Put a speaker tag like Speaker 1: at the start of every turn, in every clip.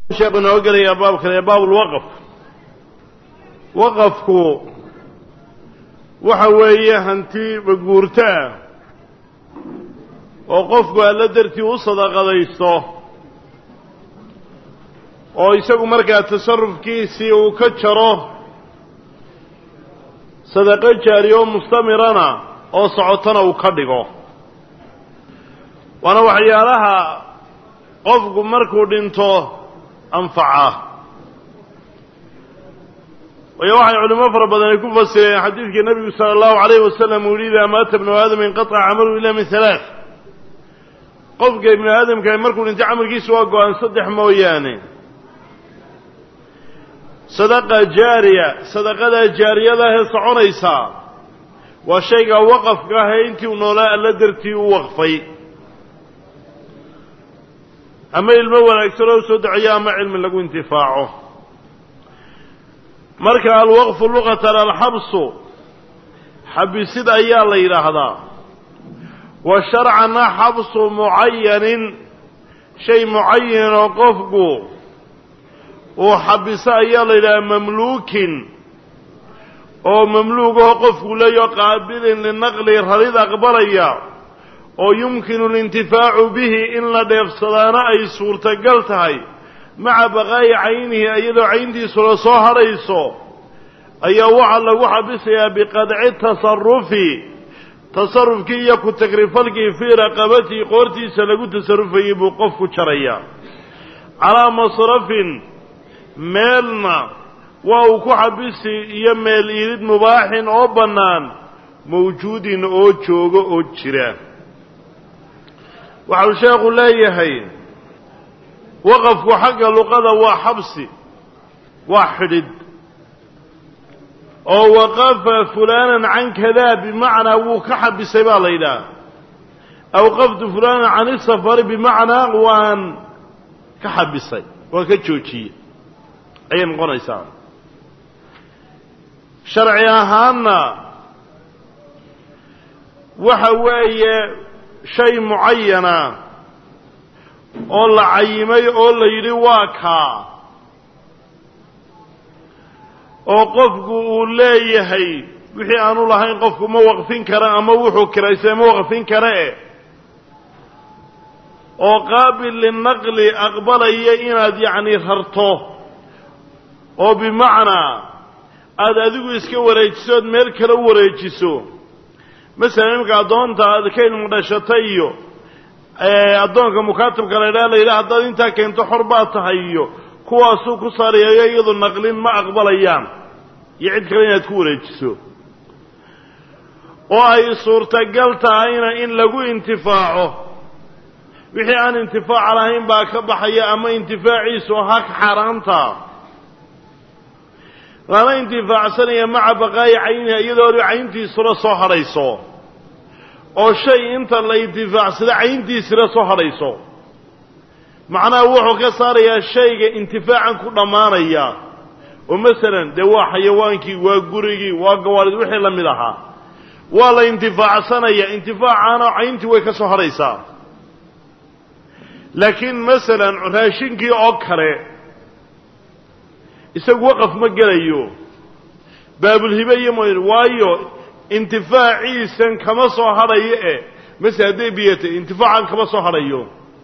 Speaker 1: sheekuna ogalaya baab الوقف waqafku waxa weeye hanti guurta oo qofku alla dartii u sadaqadaysto oo isagu markaa tasarrufkiisii uu ka jaro sadaqo jaariyo mustamirana oo socotana uu ka dhigo wana waxyaalaha qofku markuu dhinto anfaca ويوحي علماء فربنا يكون فسر حديث النبي صلى الله عليه وسلم يريد مات ابن آدم انقطع عمله إلا من ثلاث قفك ابن آدم كان مركو انت عمل كيس واقو أن صدح موياني صدقة جارية صدقة جارية ذا صعون إيسا والشيء وقف قاها انت ونولاء لدرتي ووقفي أما المولى اكتروا سدعيا مع علم لقو انتفاعه marka alwaqf lughatan alhabs habisid ayaa la yiraahdaa wa shar'an habs muayyan shay muayyan oo qofku oo habisa ayaa la yiraahdaa mamluukin oo mamluuq oo qofku leeyo qaabilin linaqli rarid aqbalaya oo yumkinu lintifaa'u bihi in la dheefsadana ay suurtagal tahay مع بقاء عينه أيضا عندي سلسوه ريسو أي وعلى وحبسها بقدع التصرف كي يكون تقريفالك في رقبتي قورتي سلقوا تصرفه بوقفك شريا على مصرف مالنا وأوكو حبسي يميل إيرد مباح أو بنان موجود أو تشوغ أو تشرا وعلشاق لا يهين وقف حق لقد وحبسي واحد أو وقف فلانا عن كذا بمعنى وكحب سبال إله أو وقفت فلانا عن السفر بمعنى وان كحب سي وكتشوشي أي نقول إنسان شرعي هانا وحوي شيء معين oo la cayimay oo la yiri waa ka oo qofku uu leeyahay wixii aanu lahayn qofku ma waqfin kara ama wuxuu kiraysay ma waqfin kara oo qaabil linaqli aqbalaya inaad yaani rarto oo bimaana aad adigu iska wareejiso meel kale wareejiso mesela imka doonta aad ka ilmo dhashatay iyo adoonka mukaatibka la yiraahdo hadda inta keento xorba tahayo kuwaasu ku saariyay iyadu naqlin ma aqbalayaan yicid kale inaad ku wareejiso oo ay suurtagal tahay in lagu intifaaco wixii aan intifaac lahayn baa ka baxaya ama intifaaciisu hak xaraanta lana intifaacsanaya maca baqaaya cayniha iyadoo cayntiisu la soo harayso oo shay inta la intifaacsada cayntiisa soo harayso macnaha wuxuu ka saarayaa shayga intifaacan ku dhamaanaya oo midalan de waa xayawaankii waa gurigii waa gawaalid wixii la mid ahaa waa la intifaacsanaya intifaacana cayntii way ka soo haraysaa laakiin midalan raashinkii oo kale isagu waqaf ma galayo baabul hibayya waayo intifaaciisan kama soo harayo mas'aade biyata intifaacan kama soo harayo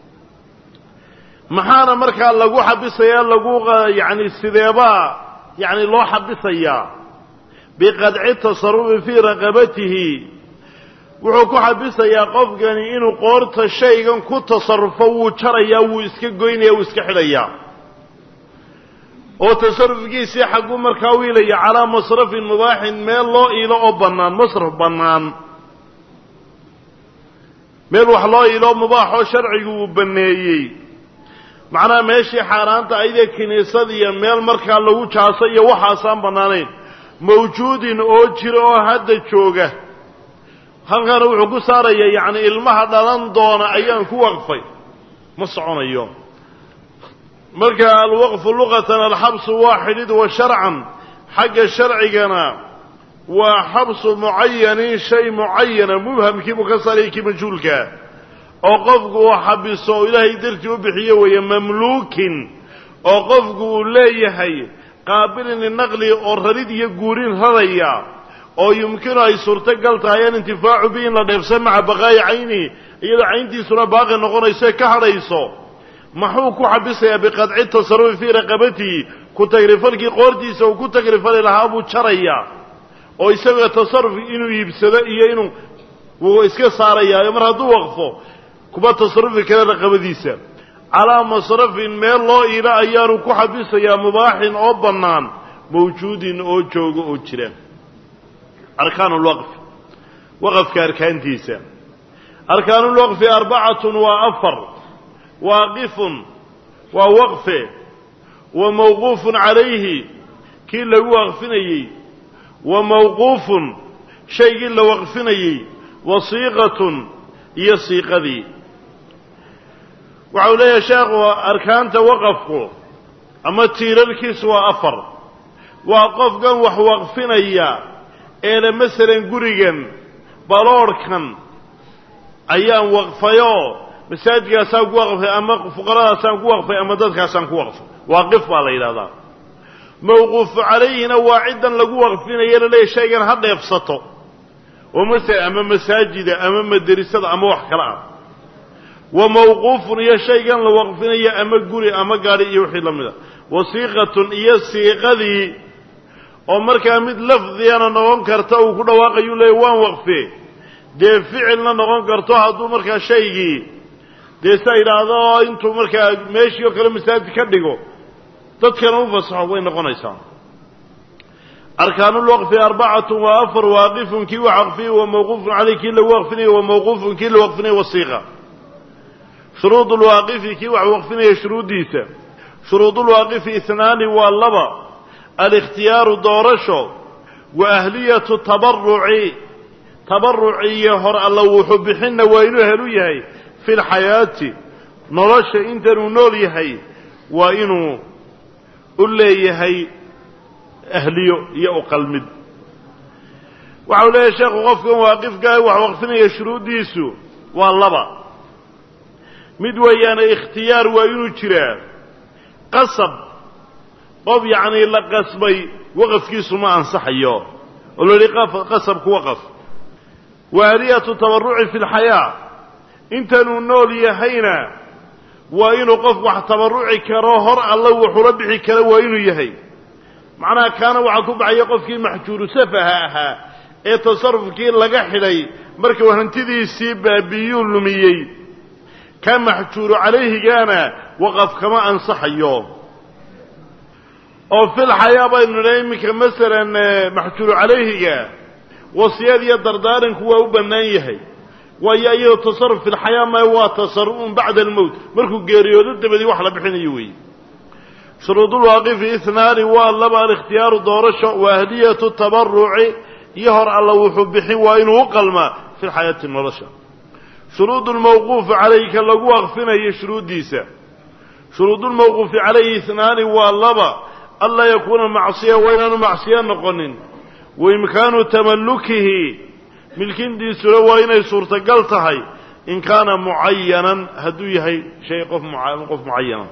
Speaker 1: maxaana markaa lagu xabisaya lagu yaani sideeba yaani loo xabisaya biqad'i tasarruf fi raqabatihi wuxuu ku xabisaya qofkani inuu qoorta shaygan ku tasarrufo wuu jaraya wuu iska goynaya wuu iska xidhaya oo tasarrufkiisa xaqu markaa wiilaya ala masraf mubaax meel loo ilo oo banaan masraf banaan meel wax loo ilo mubaax oo sharcigu uu baneeyay macna meeshii xaaraanta ayda kiniisada iyo meel markaa lagu jaaso iyo waxaasaan banaanayn mawjuudin oo jiro oo hadda jooga halkan wuxuu ku saaraya yaani ilmaha dhalan doona ayaan ku waqfay ma soconayo marka alwaqf lughatan alhabs waahid wa shar'an haga shar'igana wa habs muayyan shay muayyan mubham ki mukasari ki majhulka oo qofku uu xabiso ilaahay dartii u bixiyo way mamluukin oo qofku uu leeyahay qaabilin linaqli oo rarid iyo guurin radaya oo yumkinu ay suurtagal tahay in intifaacu bi in la dheefsan maca baqaa'i cayni iyadoo cayntiisuna baaqi noqonayso ka hadhayso maxuu ku xabisayaa biqadci tasarrufi fii raqabatihi ku tagrifalkii qoortiisa uu ku tagrifali lahaa buu jaraya oo isaga tasarruf inuu iibsado iyo inuu wuu iska saarayaayo mar hadduu waqfo kuba tasarrufi kale raqabadiisa calaa masrafin meel loo iila ayaanu ku xabisayaa mubaaxin oo bannaan mawjuudin oo jooga oo jira arkaan ulwaqfi waqafka arkaantiisa arkaan ulwaqfi 4 waa 4 waaqifun waa waqfe wa mawquufun calayhi kii lagu waqfinayey wa mawquufun shaygii la waqfinayey wa siiqatun iyo siiqadii waxau leeyahay sheekhu arkaanta waqafku ama tiirarkiisu waa 4 waa qofkan wax waqfinaya eele masalan gurigan baloorhkan ayaan waqfayo masaajidkaasaan ku waqfay ama fuqaradaasaan ku waqfay ama dadkaasaan ku waqfay waaqif baa la yidhahdaa mawquufu calayhina waa ciddan lagu waqfinaya laleeyahy shaygan ha dheefsato oo masala ama masaajida ama madrasada ama wax kale ah wa mawquufun iyo shaygan la waqfinaya ama guri ama gaadhi iyo wixii la mida wasiiqatun iyo siiqadii oo markaa mid lafdiyana noqon karta uu ku dhawaaqayu leeyahy waan waqfe dee ficilna noqon karto hadduu markaa shaygii dee saa yidhaahdo intuu markaa meeshii oo kale masaajid ka dhigo dadkana u fasaxo way noqonaysaa arkaanulwaqfi 4 waa 4 waaqifun kii wax waqfiyey wa mawquufun caleyh kii lagu waqfinayey wa mawquufun kii la waqfinayey wasiiqa shuruud ulwaaqifi kii wax waqfinaya shuruuddiisa shuruudulwaaqifi 2 waa 2 alikhtiyaaru doorasho wa ahliyatu tabaruci iyo hor alla wuxuu bixinna waa inuu helu yahay fi lxayaati nolosha intanuu nool yahay waa inuu u leeyahay ahliyo iyo uqalmid waxau leeyahay sheekhu qofkan waaqifkaa wax waqfinaya shuruuddiisu waa 2 mid weeyaane ikhtiyaar waa inuu jiraa qasab qof yacnii la qasbay waqafkiisu ma ansaxayo oo la yidhi qasabku waqaf waaliyatu tabaruci fi lxayaa intanuu nool yahayna waa inuu qof wax tabaruci karo hor alla wuxula bixi kara waa inuu yahay macnaha kaana waxaa ku baxaya qofkii maxjuuru safaha ahaa ee tasarufkii laga xidhay markuu hantidiisii baabiyuu lumiyey ka maxjuuru calayhigaana waqaf kama ansaxayo oo fil xayaa baynu nidhahay iminka masalan maxjuuru calayhiga wasiyad iyo dardaaranku waa u bannaan yahay waayo iyadoo tasarruf fi lxayaa ma waa tasarrufun bacda almowt markuu geeriyoodo dabadii wax la bixinayo weeye shuruudulwaaqifi 2 waa 2 alikhtiyaaru doorasho wa ahliyatu tabaruci iyo hor alla wuxuu bixin waa inuu u qalmaa fi lxayaati nolosha shuruud lmawquufi calayka lagu waqfinayo shuruuddiisa shuruudulmawquufi calayhi 2 waa 2 anlaa yakuuna macsiya waa inaanu macsiya noqonin waimkaanu tamallukihi milkindiisuna waa inay suurtagal tahay in kaana mucayanan hadduu yahay shay qof mucayana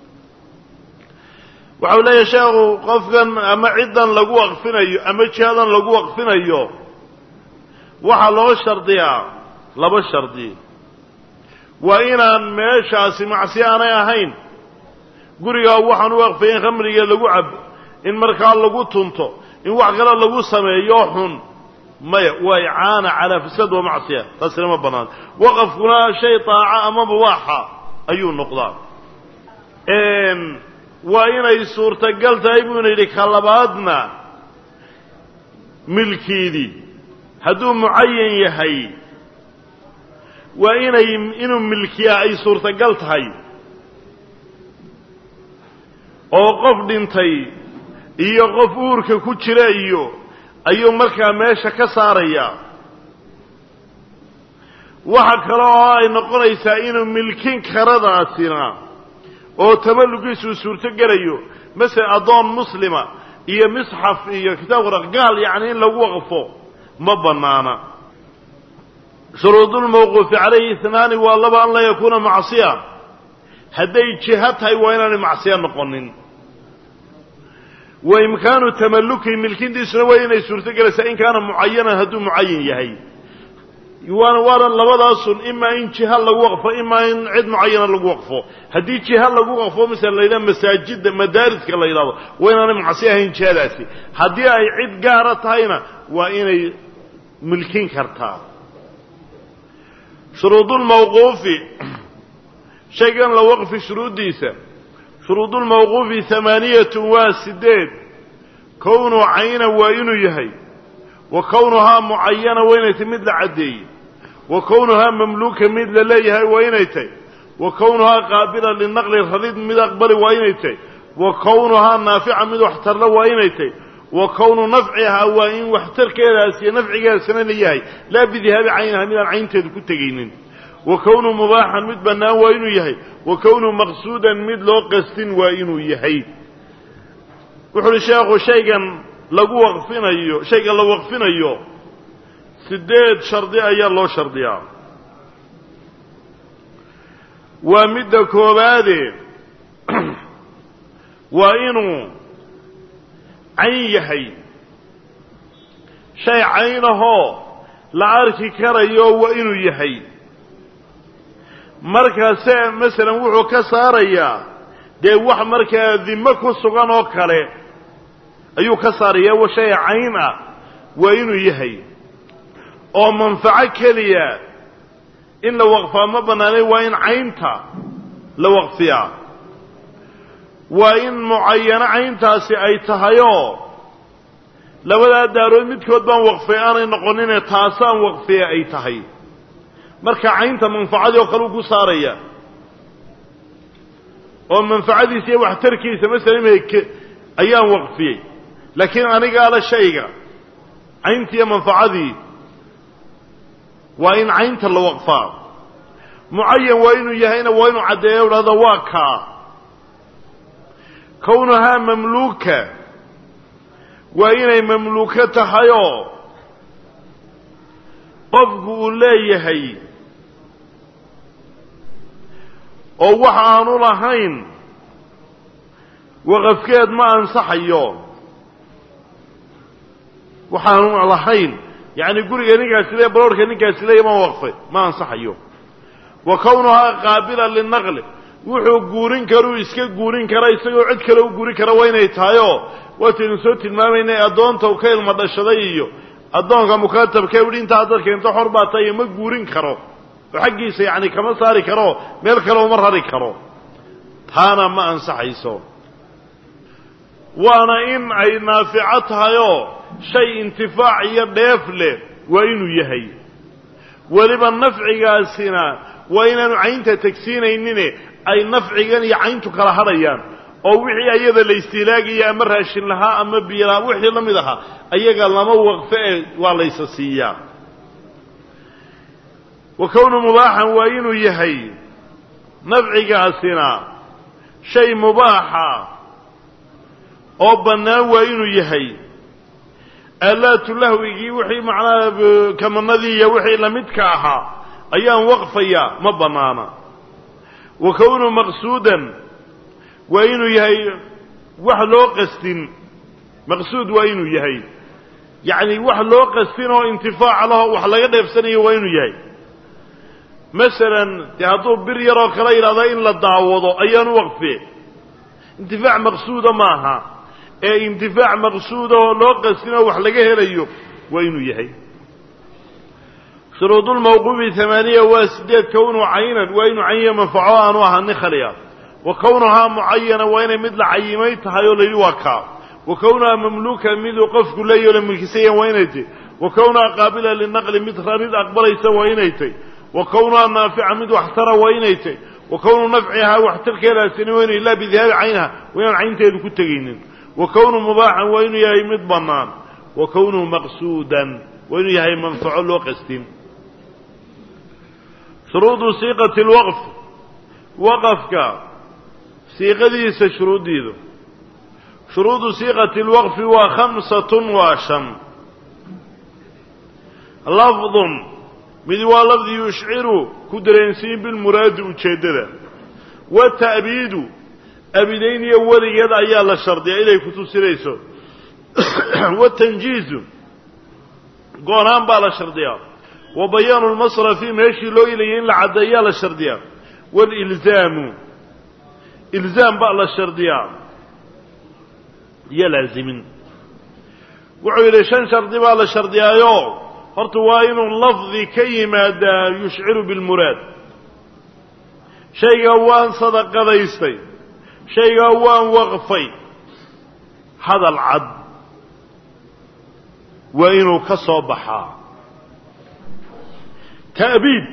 Speaker 1: waxau leeyahay sheekhu qofkan ama ciddan lagu waqfinayo ama jihadan lagu waqfinayo waxaa loo shardiyaa 2 shardi waa inaan meeshaasi macsiyo aanay ahayn gurigaa waxaan u waqfay in khamriga lagu cabo in markaa lagu tunto in wax kale lagu sameeyo xun maya waa icaana calaa fasaad wa macsiya taasina ma bannaan waqafkuna shay taaca ama mubaaxa ayuu noqdaa waa inay suurtagal tahay buu ina yidhi ka labaadna milkiidii hadduu mucayan yahay waa inuu milkiyaa ay suurtagal tahay oo qof dhintay iyo qof uurka ku jira iyo ayuu markaa meesha ka saarayaa waxa kale oo ay noqonaysaa inuu milkin karadaasina oo tamallugiisuu suurto gelayo masala addoon muslima iyo misxaf iyo kitaab gaal yacni in lagu waqfo ma bannaana shuruudulmawquufi calayhi 2 waa 2 an laa yakuuna macsiya hadday jiha tahay waa inaanay macsiya noqonin wa imkaanu tamalluki milkintiisuna waa inay suurtogelaysaa in kaana mucayanan hadduu mucayan yahay waana labadaasun imaa in jiha lagu waqfo imaa in cid mucayana lagu waqfo haddii jiha lagu waqfo misala la yidhaha masaajidda madaariska la yidhahdo waa inaanay macsi ahayn jihadaasi haddii ay cid gaara tahayna waa inay milkin kartaa shuruudulmawquufi shaygan la waqfi shuruuddiisa shuruudulmawquufi 8 waa 8 kownu cayna waa inuu yahay wa kownuhaa mucayana waa inay tahay mid la caddeeyey wa kownuhaa mamluuka mid la leeyahay waa inay tahay wa kownuhaa qaabila linaqli radid mid aqbali waa inay tahay wa kownuhaa naafica mid waxtarla waa inay tahay wa kownu nafcihaa waa in waxtarkeedaas iyo nafcigeedasna la yahay laa bidihaabi caynaha midaan caynteedu ku tegaynin wa kownu mubaaxan mid bannaan waa inuu yahay wa kownu maqsuudan mid loo qastin waa inuu yahay wuxu uhi sheekhu shaygan lagu waqfinayo shayga la waqfinayo 8 shardi ayaa loo shardiyaa waa midda koobaade waa inuu cayn yahay shay caynahoo la arki karayo waa inuu yahay markaase masalan wuxuu ka saarayaa dee wax markaa dimo ku sugan oo kale ayuu ka saarayaa wa shay cayn ah waa inuu yahay oo manfaco keliya in la waqfaa ma bannaanay waa in caynta la waqfiyaa waa in mucayano cayntaasi ay tahayoo labadaa daarood midkood baan waqfay aanay noqoninee taasaan waqfiye ay tahay marka caynta manfacadii oo kale uu ku saaraya oo manfacadiisa iyo waxtarkiisa masalan ayaan waqfiyey laakiin anigaa la shayga cayntiiyo manfacadii waa in caynta la waqfaa mucayan waa inuu yahayna waa inuu caddeeya dhahdo waa kaa kownuhaa mamluuka waa inay mamluuko tahayoo qofku uu leeyahay oo wax aanu lahayn waqafkeed ma ansaxayo waxaanu lahayn yacni guriga ninkaasi le baroorhka ninkaasi leeya ma waqfay ma ansaxayo wa kownuhaa qaabila linaqli wuxuu guurin karuu iska guurin kara isagoo cid kale u guurin kara waa inay tahayoo waataynu soo tilmaamaynay addoonta u ka ilma dhashaday iyo addoonka mukatabkee udhi intaa haddaad keento xor baa tahay ma guurin karo oo xaggiisa yacni kama saari karo meel kale uma rari karo taana ma ansaxayso waana in ay naafico tahayoo shay intifaac iyo dheef leh waa inuu yahay weliba nafcigaasina waa inaanu caynta tegsiinaynine ay nafcigan iyo cayntu kala hadhayaan oo wixii ayada la istiilaagaya ama raashin lahaa ama biyo lahaa wixii la mid ahaa ayaga lama waqfe ee waa laysa siiyaa wa kownu mubaaxan waa inuu yahay nafcigaasina shay mubaaxa oo bannaan waa inuu yahay aalaatu lahwigii wixii macnaha kamanadii iyo wixii lamidka ahaa ayaan waqfayaa ma bannaana wa kownu maqsuudan waa inuu yahay wax loo qastin maqsuud waa inuu yahay yacni wax loo qastin oo intifaaca laho wax laga dheefsanayo waa inuu yahay masalan dee hadduu bir yaroo kale yidhahdo in la daawado ayaan u waqfiye intifaac maqsuuda maaha ee intifaac maqsuuda oo loo qastin oo wax laga helayo waa inuu yahay shuruudulmawquufi 8 waa 8 kownu caynan waa inuu cayniya manfaco aanu ahanin khaliya wa kownuhaa mucayana waa inay mid la cayimay tahay oo layidhi waa kaa wa kownuhaa mamluuka miduu qofku leeyaho la milkisayan waa inay tahy wa kownuhaa qaabila linaqli mid rarid aqbalaysa waa inay tahy wa kownuhaa naafica mid waxtara waa inay tahy wa kownu nafcihaa waxtarkeedaasina waa inay laa bidihaabi caynaha waa inaan caynteedu ku tegaynin wa kownu mubaaxan waa inuu yahay mid bannaan wa kownuhu maqsuudan waa inuu yahay manfaco loo qastin shuruudu siiqati lwaqf waqafka siiqadiisa shuruuddiidu shuruudu siiqati lwaqfi waa 5 waa 5 lafdun mid waa lafdi yushciru ku dareensiin bilmuraadi ujeeddada والتأبيد أبدين يولي يد أيال الشرط إليه كتسريسو والتنجيز قران بالشردية وبيان المصرف ماشي لو إليين لعد أيال الشردية والإلزام إلزام بالشردية يلازمين وعيلشان شردي بالشردية يو هرتوائن اللفظ كيما دا يشعر بالمراد شيء وان صدق ذيستي شيء وان وغفي هذا العد وإنه كصبحا تأبيد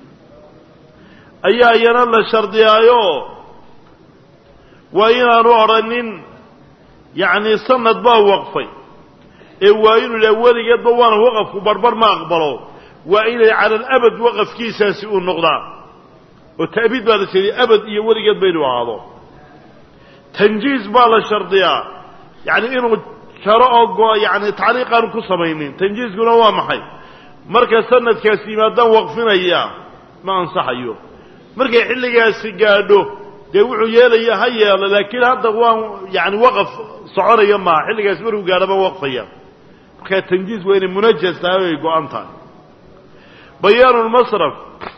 Speaker 1: أيها ينال الشرديايو وإنه رؤرنين يعني سند با وقفي وإنه الأول يدبوان وقف وبربر ما أقبله وإنه على الأبد وقف كيسا سيئون نقضا والتأبيد بعد سيدي أبد يولي يدبينه هذا تنجيز بالا الشرديا يعني إنه شرعوا يعني تعليقا كصمينين تنجيز قلنا وامحي مركز سنة كاسيما دان وقفنا إياه ما أنصح أيوه مركز حلقة كاسي قادوه يوعوا يالي هيا لكن هذا هو يعني وقف صعور يما حلقة كاسي مركز قادوا وقف إياه مركز تنجيز وين منجز تاوي يقول أنت بيان المصرف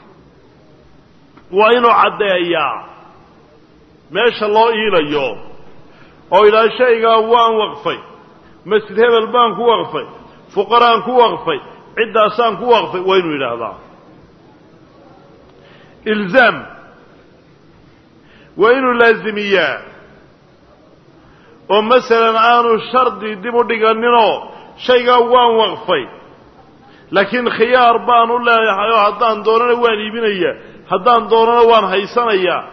Speaker 1: وإنه عدى إياه ما شاء الله إلى يوم أو إلى شيء قوان وقفي مسجد هذا البان كو وقفي فقراء كو وقفي عدة أسان كو وقفي وينو إلى هذا إلزام وينو لازمية ومثلا آنو الشرط ديمو ديقانينو شيء قوان وقفي لكن خيار بانو لا يحيو هدان دوننا وان يبينيا هدان دوننا وان هيسانيا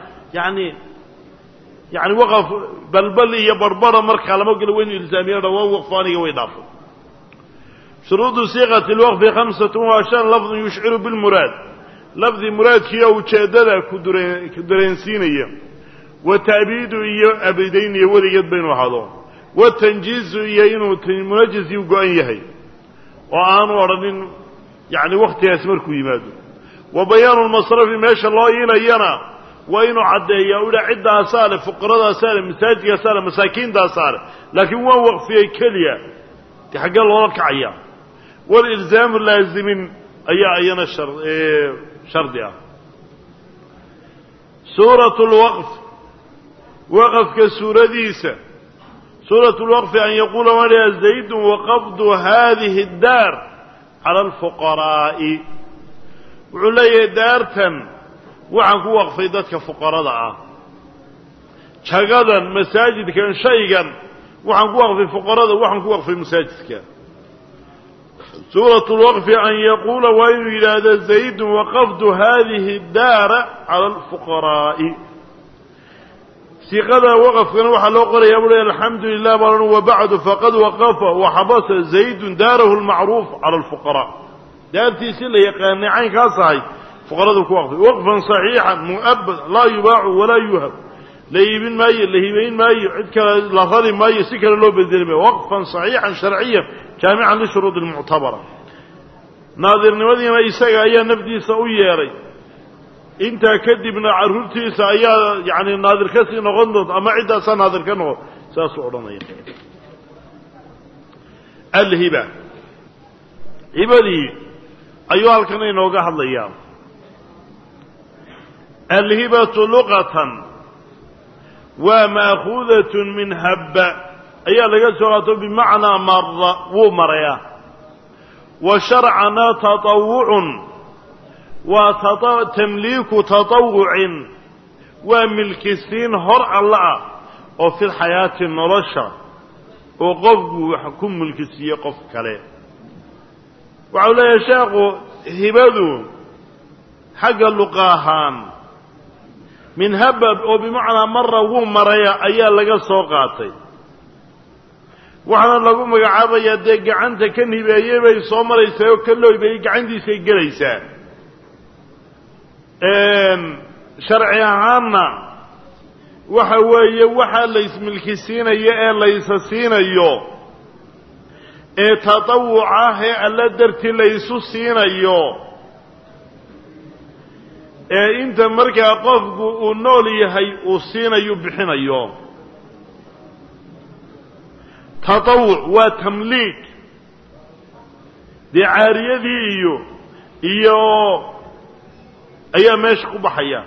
Speaker 1: يعني وقف بلبلي يبربر مركا لما قال وين الزامية رواه وقفاني ويضافه شروط صيغة الوقف 25 لفظ يشعر بالمراد لفظ مراد كيا وشاددا كدرين سينية وتأبيد إيا أبدين يولي يد بين وحضان والتنجيز إيا إنه منجز يوقعين يهي وآن وردين يعني وقت يسمركو يمادو وبيان المصرف ما شاء الله إلينا وإنه عدى يقول عدة أسالة فقراء أسالة مساجد أسالة مساكين أسالة لكن هو وقف فيه كلية تحقق الله لك عيا والإلزام اللازمين أيانا شردها سورة الوقف وقف كسورة ديسة سورة الوقف أن يقول ولي زيد وقبض هذه الدار على الفقراء وعلي دارتا waxaan ku waqfay dadka fuqarada ah jagadan masaajidkan shaygan waxaan ku waqfay fuqarada waxaan ku waqfay masaajidka suratul waqf an yaqula wa ila zayd waqaftu hadhihi ad-dar ala al-fuqara siqada waqfkan waxa loo qorayaa buu alhamdulillah wa ba'du faqad waqafa wa habasa zayd darahu al-ma'ruf ala al-fuqara daartiisi la yaqaanay cayn ka sahay فقراء الوقف وقفا صحيحا مؤبد لا يباع ولا يهب لا يبين ما يلهبين ما يعدك لا ظالم ما يسكر له بالذنب وقفا صحيحا شرعيا جامعا للشروط المعتبرة ناظر نودي ما يساق أيها نبدي سوية ري انت كدبنا عرورتي سأيها يعني ناظر كسي نغنض أما عدة سنة ناظر كنغ ساسعرنا الهبة هبة دي أيها الكنين نوقع الله الهبة لغة ومأخوذة من هب أي لقد بمعنى مر ومريا وشرعنا تطوع وتمليك تطوع وملك السين هرع الله وفي الحياة النرشة وقفق وحكم ملك السين قفق عليه وعلى يشاق هبذو حق اللقاهان من هبب أو بمعنى مرة ومريا أيها لقى سوقاتي وحنا لقوم قعابا يدق عنك كان يبقى يبقى صومر يسايو كله يبقى عندي سيقل يساي شرعي عامة وحا ليس ملك السينة يا ليس السينة يو تطوعه ألا درت ليس السينة يو inta markaa qofku uu nool yahay uu siinayo bixinayo tatawuc waa tamliik dee caariyadii iyo ayaa meesha ku baxaya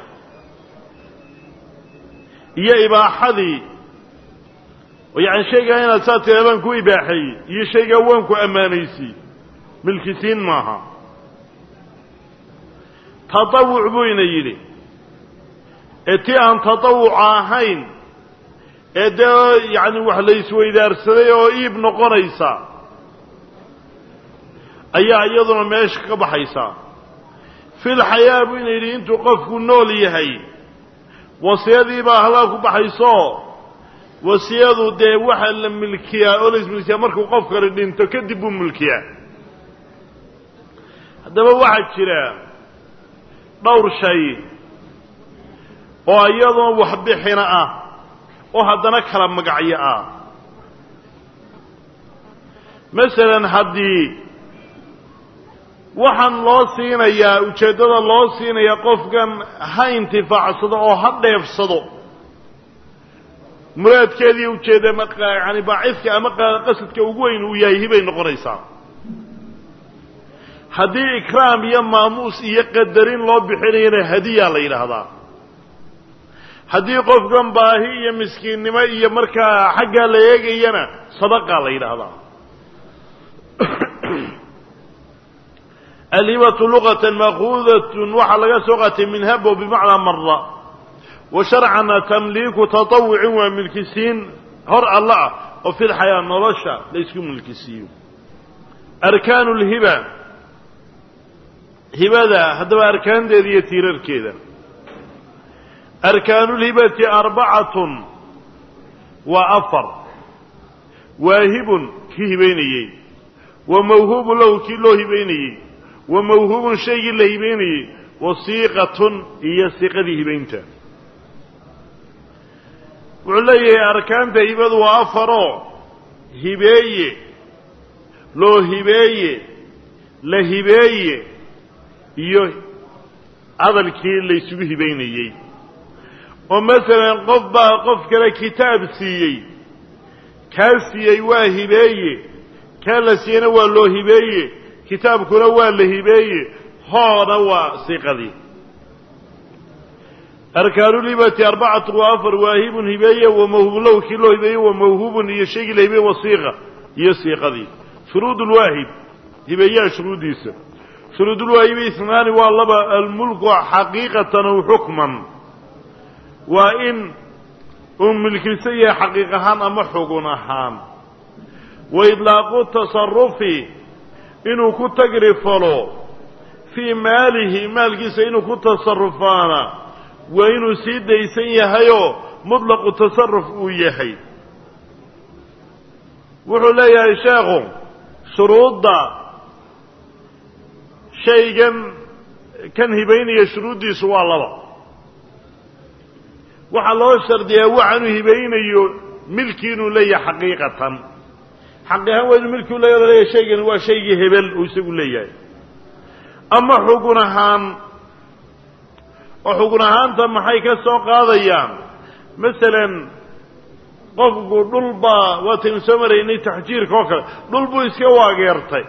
Speaker 1: iyo ibaaxadii yani shaygaa inaad saa tira baan ku ibaaxeeyey iyo shaygaa waan ku ammaanaysay milkisiin maaha tatawuc buu ina yidhi ee tii aan tatawuca ahayn ee dee yani wax la isweydaarsaday oo iib noqonaysa ayaa iyaduna meesha ka baxaysaa fil xayaa buu ina yidhi intuu qofku nool yahay wasiyadii baa halkaa ku baxayso wasiyadu dee waxa la milkiyaa oo la ismilkiyaa markuu qofkani dhinto kadib buu milkiyaa haddaba waxaa jira dhowr shay oo iyadoo wax bixina ah oo haddana kala magacyo ah masalan haddii waxaan loo siinayaa ujeeddada loo siinayaa qofkan ha intifaacsado oo ha dheefsado muraadkeedii ujeedda yani baacidka ama qasadka ugu weyn uu yahay hibay noqonaysaa haddii ikraam iyo maamuus iyo qadarin loo bixinayana hadiyaa la yidhaahdaa haddii qofkan baahi iyo miskiinnimo iyo markaa xaggaa la eegayana sadaqaa la yidhaahdaa alhibatu luqatan maakuudatun waxaa laga soo qaatay min habo bimacnaa mara wa sharcana tamliiku tatawucin waa milkisiin hor alla ah oo fi lxayaa nolosha la isku milkisiiyo arkaanu lhiba hibada haddaba arkaanteeda iyo tiirarkeeda arkaanu lhibati arbacatun waa afar waahibun kii hibaynayey wa mawhuubun lahu kii loo hibaynayey wa mawhuubun shaygii la hibaynayey wa siiqatun iyo siiqadii hibaynta wuxuu leeyahay arkaanta hibadu waa afaroo hibeeye loo hibeeye la hibeeye iyo hadalkii laysugu hibaynayey oo masalan qof baa qof kale kitaab siiyey kaa siiyey waa hibeeye kaa la siiyeyna waa loo hibeeye kitaabkuna waa la hibeeye hoona waa siiqadii arkaanulhibati arbacatu wa afar waahibun hibeeye wa mawhuubun lahu kii loo hibeeye wa mawhuubun iyo shaygii la hibeeye wasiiqa iyo siiqadii shuruud ulwaahib hibeeyaha shuruuddiisa shuruudulwaahibi isnaani waa laba almulku xaqiiqatan aw xukman waa in uu milkisan yahay xaqiiq ahaan ama xugun ahaan wa idlaaqu tasarufi inuu ku tagrifalo fii maalihi maalkiisa inuu ku tasarufaana waa inuu sii daysan yahayoo mutlaqu tasaruf uu yahay wuxuu leeyahay sheekhu shuruudda shaygan kan hibaynaya shuruuddiisu waa laba waxaa loo shardiyaa waxaanu hibaynayo milki inuu leeyahay xaqiiqatan xaqi ahaan waa inuu milki u leeyahay shaygani waa shaygii hebel uu isagu leeyahay ama xugun ahaan oo xugun ahaanta maxay ka soo qaadayaan masalan qofku dhulbaa waataynu soo maraynay taxjiirka oo kale dhul buu iska waageertay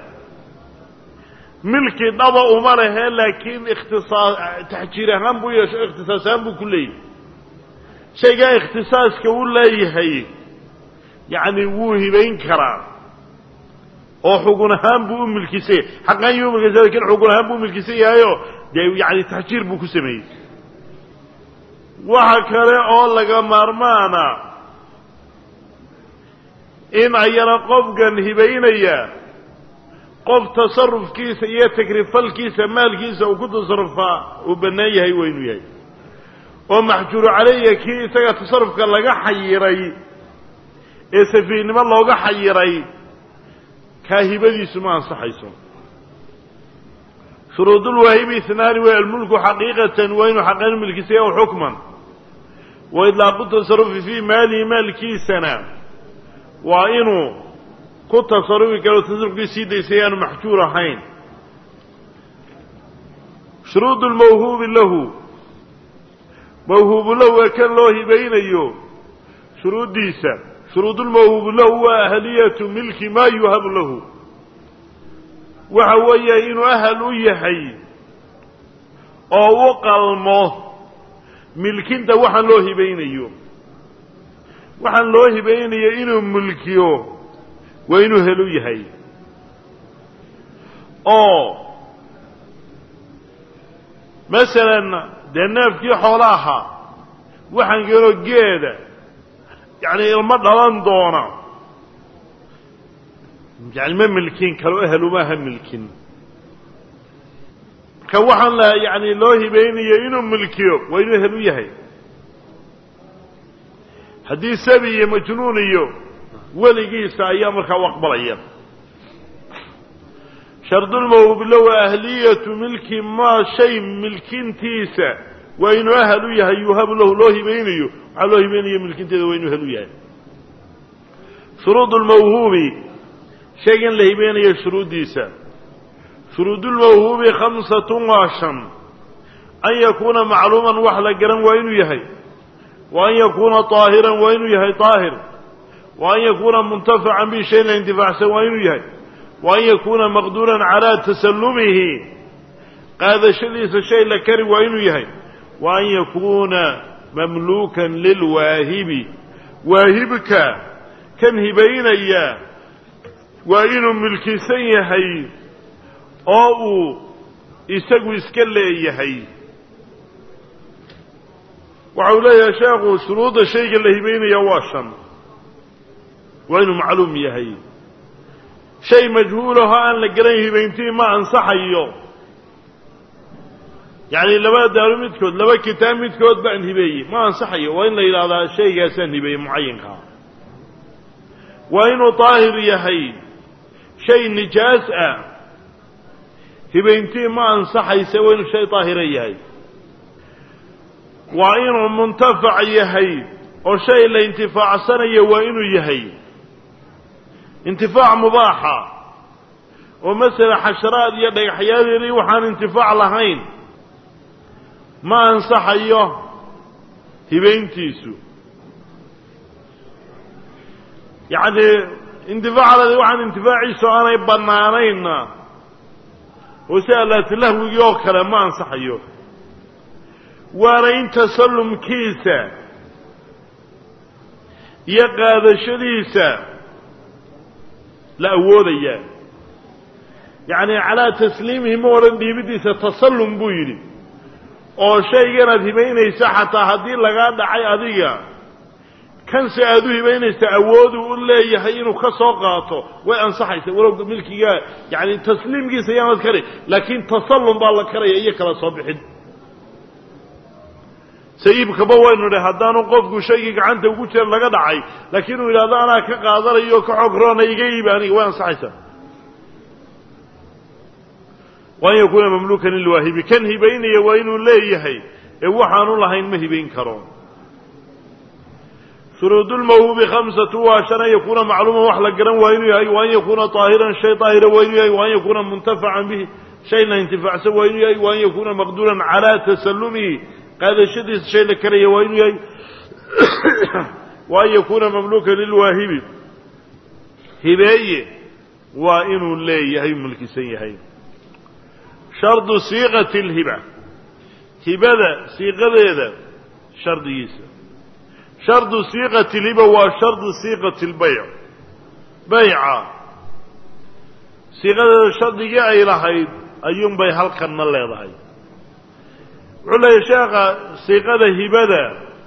Speaker 1: milki dhaba uma lehe laakiin taxjiir ahaan buu yeesho ikhtisaas ahaan buu ku leeyahay shaygaa ikhtisaaska u leeyahay yacni wuu hibayn karaa oo xugun ahaan buu u milkisay xaqaan yuu milkisay lakin xugun ahaan buu milkisan yahayoo dee yani taxjiir buu ku sameeyey waxa kale oo laga maarmaana in ayana qofkan hibaynaya qof tasarufkiisa iyo tagrifalkiisa maalkiisa uu ku tasarufaa uu bannaan yahay waa inuu yahay oo maxjuuru calayya kii isaga tasarufka laga xayiray ee safiihnimo looga xayiray kaa hibadiisu ma ansaxayso shuruudulwaahibi isnaani waa almulku xaqiiqatan waa inuu xaqan milkisay aw xukman wa idlaaqu tasarufi fii maalihi maalkiisana waa inuu ku tasarufi karo tasarufkii sii daysay aanu maxjuur ahayn shuruudu lmawhuubi lahu موهوب له كان له هبينيو شروط ديسا شروط الموهوب له وأهلية ملك ما يهب له وحوية إنه أهل يحي أو قلمه ملكين ده وحن له هبينيو وحن له هبينيو إنه ملكيو وإنه هلو يحي مثلا دناف كي حولاها وحن قالوا جيدة يعني المدلان دونا يعني ما ملكين كانوا أهلوا ما هم ملكين كوحن لا يعني الله بيني يينهم ملكيو وينه أهلوا يهي حديث سبي مجنونيو ولقيس أيام الخواق بلعيام شرط الموهوب له أهلية ملك ما شيء ملكين تيسا وإنه أهلوا يهي يهب له الله بينيو على الله بيني ملكين تيسا وإنه أهلوا يهي شروط الموهوب شيئا له بيني شروط ديسا شروط الموهوب 15 أن يكون معلوما وحلا قرن وإنه يهي وأن يكون طاهرا وإنه يهي طاهر وأن يكون منتفعا بشيء لانتفاع سوى وإنه يهي وأن يكون مقدورا على تسلمه هذا شيء لكري وإنه يهي وأن يكون مملوكا للواهب واهبك كان هبين إياه وإنه ملكسين يهي أو يسقو يسكل يهي وعليه يا شيخ شروط الشيء اللي هبين يواشا وإنه معلوم يهي شيء مجهولها أن لقريه بينتي ما أنصحيه يعني لما دارو متكود لما كتاب متكود بأن هبيه ما أنصحيه وإن إلى هذا الشيء يسن هبيه معينها وإنه طاهر يهي شيء نجاسة هبينتي ما أنصحيه سوين شيء طاهر يهي وإنه منتفع يهي أو شيء لانتفاع سنة وإنه يهي انتفاع مباحة ومثل حشرات يدك حيالي وحان انتفاع لهين ما انصح ايوه هبين تيسو يعني انتفاع لدي وحان انتفاعي سوانا يبنانين وسألت له يوكرا ما انصح ايوه وانا انت سلم كيسة يقاد شديسة لا أوديا يعني على تسليمه مورن دي بدي ستصلم بويري أو شيء كانت هبينيسا حتى هدين لغا دحي أديga كان سأدو هبينيسا أود وقول لي يحيينو كسوقاته وأنصحيسا ولو ملكيga يعني تسليمكيسا يامد كري لكن تصلم بالله كري إيا كلا صبحين سيبك بوينو له هدانو قفكو شيء gacanta ugu jeer laga dhacay laakiin uu ilaado ana ka qaadanayo ka xogroona iga iibani waan saxaysa waan yakuna mamlukan lil wahibi kan hibayniya waa inuu leeyahay ee waxaanu lahayn ma hibayn karo shurudul mawhubi 15 yakuna macluuman wax la garan waa inuu yahay waan yakuna taahiran shay taahira waa inuu yahay waan yakuna muntafa'an bihi shay la intifa'sa waa inuu yahay waan yakuna maqduran ala tasallumihi هذا شديد الشيء لكريه وأن يكون مملوكا للواهب هباية وإن اللي يهي ملك سيهي شرط صيغة الهبة هبة صيغة هذا شرط يسا شرط صيغة الهبة وشرط صيغة البيع بيعة صيغة الشرط جاء إلى حيث أيوم بيع حلقا من الله يضحي ولا يا شيخ صيغه هبده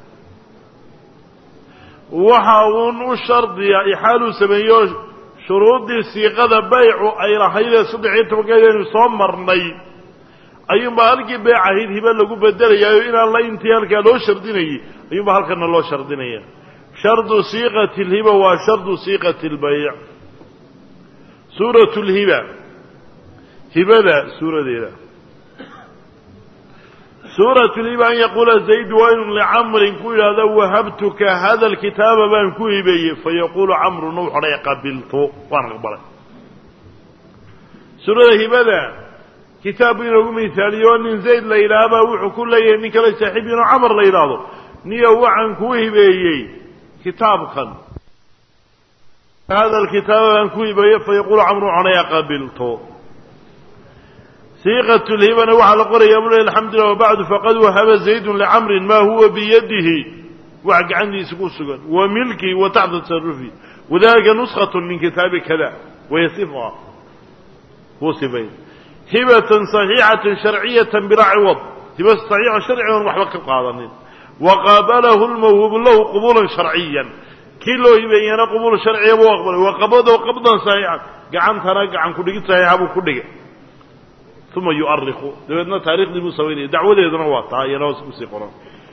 Speaker 1: وحاون الشرط يحالو سميو شروط صيغه بيع اي راهيده صدعيت وقايل سومرني ايما halkii beecahayd hiba lagu bedelayo in Allah intiyalka loo shardinay ayuma halkan loo shardinaya shartu siiqati alhiba wa shartu siiqati albay' suratu alhiba hibada suradeeda سورة الإبان يقول زيد وين لعمر كل هذا وهبتك هذا الكتاب بان كويبي فيقول عمرو نوح لا قبلته وانا قبله سورة الهبة kitaab inoogu mihaaliyo nin zayd la yidhaahbaa wuxuu ku leeyahay nin kale saaxiibiinoo camar la yidhaahdo niyo waxaan kuu hibeeyey kitaabkan hada alkitaaba baan ku hibeeyey fayaquulu camru canaya qabilto siiqat lhibana waxaa la qorayaa buu ley alxamdulilah wabacdu faqad wahaba zaydun licamrin maa huwa biyadihi wax gacantiisa ku sugan wa milki wa taxta tasarufi wadalika nuskhatun min kitaabi kada wayasifuha wuu sifay hibatan saxiixatan sharciyatan bilaa ciwad hiba saxiixa sharcigan waxba ka qaadanin waqaabalahu lmawhuubu lahu qubuulan sharciyan kii loo hibeeyana qubuul sharciya buu aqbalay waqabadahu qabdan saxiixan gacantana gacan kudhigid saxiixa buu ku dhigay uma yu'ariku dabeedna taariikhdii buu samaynaya dacwadeeduna waa taa iyana hoos kusii qoran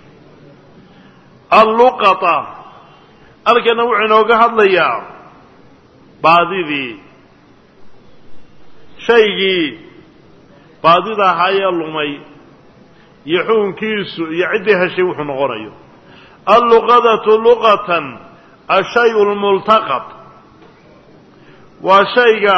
Speaker 1: alluqata halkana wuxuu inooga hadlayaa baadidii shaygii baadida ahaayee lumay iyo xukunkiisu iyo ciddii heshay wuxuu noqonayo alluqadatu luqatan ashay lmultaqat waa shayga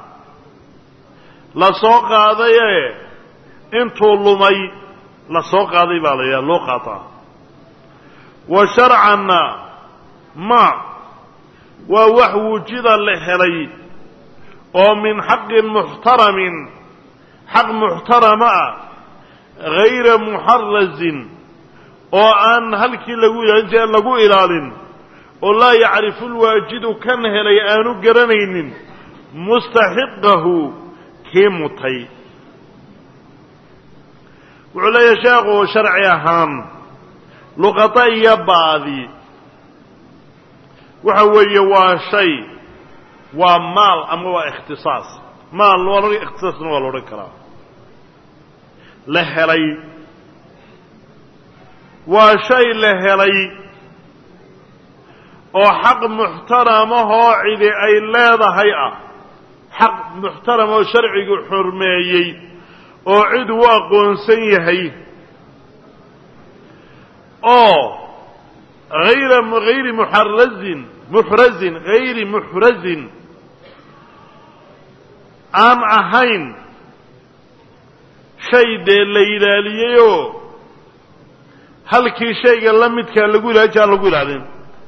Speaker 1: la soo qaadaye intuu lumay la soo qaaday baa la yidhaha luqata wa sharcanna ma waa wax wujida la helay oo min xaqin muxtaramin xaq muxtarama ah hayra muxarazin oo aan halkii lagu ilaalin jire lagu ilaalin oo laa yacrifu lwaajidu kan helay aanu garanaynin mustaxiqahu kii mutay wuxuu leeyahay sheekhu sharci ahaan luqata iyo baadi waxa weeye waa shay waa maal ama waa ikhtisaas maal ikhtisaasna waa la odhan karaa la helay waa shay la helay oo xaq muxtaramahoo cidi ay leedahay ah xaq muxtaram oo sharcigu xurmeeyey oo cid u aqoonsan yahay oo hayri muxrazin aan ahayn shay dee la ilaaliyeyoo halkii shayga la midkaa lagu ilaali jir aan lagu ilaalin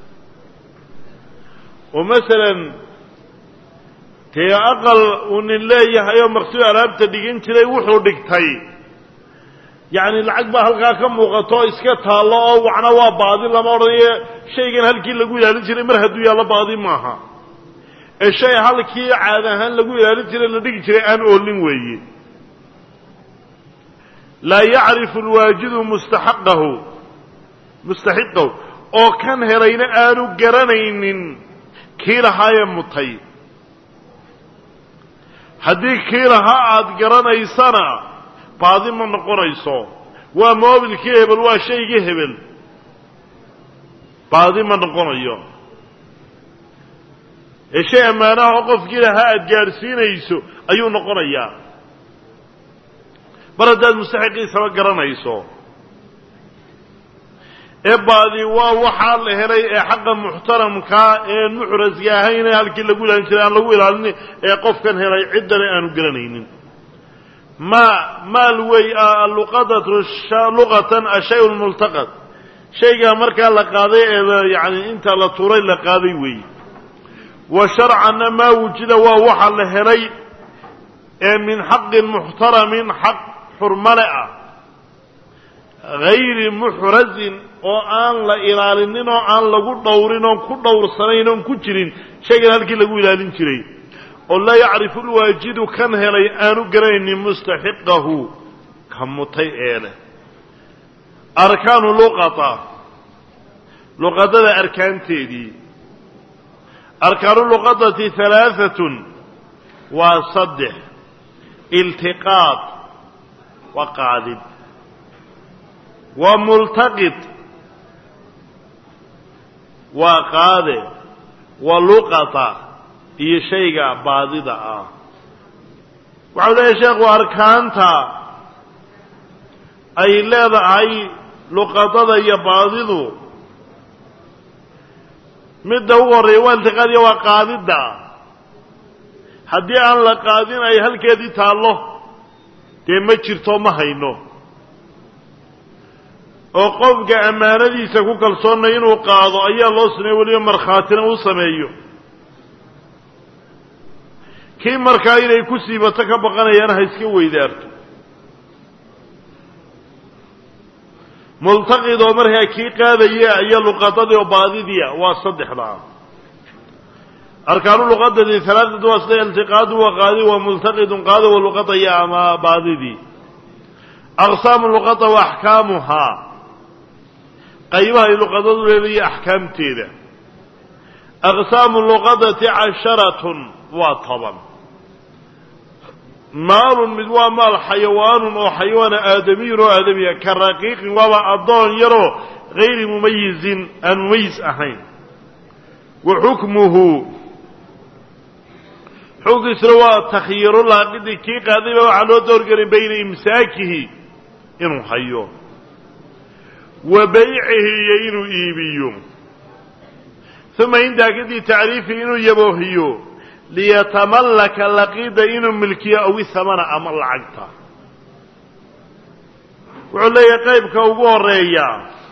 Speaker 1: oo masalan dee aqal uu nin leeyahay oo maqsuud alaabta dhigin jiray wuxuu dhigtay yacni lacag baa halkaa ka muuqato iska taallo oo waxna waa baadi lama odhanayo shaygan halkii lagu ilaalin jiray mar hadduu yaallo baadi maaha ee shay halkii caad ahaan lagu ilaalin jiray la dhigi jiray aan oolin weeye laa yacrifu alwaajidu mustaxiqahu oo kan helayna aanu garanaynin kii lahaayee mutay haddii kii lahaa aada garanaysana baadi ma noqonayso waa moobilkii hebel waa shaygii hebel baadi ma noqonayo ee shay ammaanaha oo qofkii lahaa aada gaadhsiinayso ayuu noqonayaa mar haddaad mustaxiqiisaba garanayso ee baadi waa waxaa la helay ee xaqa muxtaramkaa ee muxraska ahayn ee halkii lagu ilaalin jiray aan lagu ilaalin ee qofkan helay ciddana aanu garanaynin maal wey luqadatu luqatan ashay lmultaqat shaygaa markaa la qaaday ee yani inta la tuuray la qaaday weeye wa sharcanna maa wujida waa waxa la helay ee min xaqin muxtaramin xaq xurmale ah hayri muxrazin oo aan la ilaalinin oo aan lagu dhowrin oon ku dhowrsanayn oon ku jirin shaygan halkii lagu ilaalin jiray oo laa yacrifu lwaajidu kan helay aanu garanaynin mustaxiqahu ka mutay ee leh arkaanu luqata luqadada arkaanteedii arkaanu luqadati halaaatun waa 3 iltiqaad waa qaadid waa multaqid waa qaade waa luqata iyo shayga baadida ah waxau leeyahay sheekhu arkaanta ay leedahay luqadada iyo baadidu midda ugu horreeya waa iltiqaadiya waa qaadidda haddii aan la qaadin ay halkeedii taallo dee ma jirto ma hayno oo qofka ammaanadiisa ku kalsoonnay inuu qaado ayaa loo sameeyey weliba markhaatina u sameeyo kii markaa inay ku siibato ka baqanayaan ha iska weydaarto multaqid oo markaa kii qaadaya iyo luqadadii oo baadidiia waa saddexdaa arkaanu luqadadii alaaatu waa sida iltiqaadu waa qaadi waa multaqidun qaadi wa luqadaya ama baadidii aqsaamu luqada wa axkaamuhaa qaybaha ay luqadadu leedahiyo axkaamteeda aqsaamu luqadati 10 waa 10 maalun mid waa maal xayawaanun oo xayawaana aadamiyun oo aadamiya ka raqiiqin waaba addoon yaroo hayri mumayizin aan mumayis ahayn wa xukmuhu xukunkiisuna waa takhyiiru laaqidi kii qaadayba waxaa loo doorgelin bayna imsaakihi inuu hayo wa baycihi iyo inuu iibiyo uma intaa kadib tacriifihi inuu yaboohiyo liyatamallaka laqiida inuu milkiyo aw ihamana ama lacagta wuxuu leeyahay qaybka ugu horeeya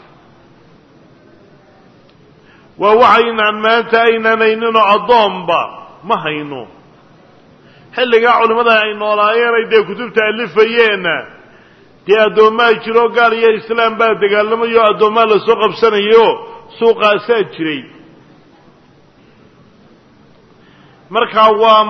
Speaker 1: waa waxaynaan maanta aynaan hayninoo addoonba ma hayno xilligaa culimmada ay noolaayeen ay dee kutubta alifayeenna dee addoommaa jiro gaal iyo islaam baa dagaalamayo addoommaa la soo qabsanayo suuqaasaa jiray markaa waa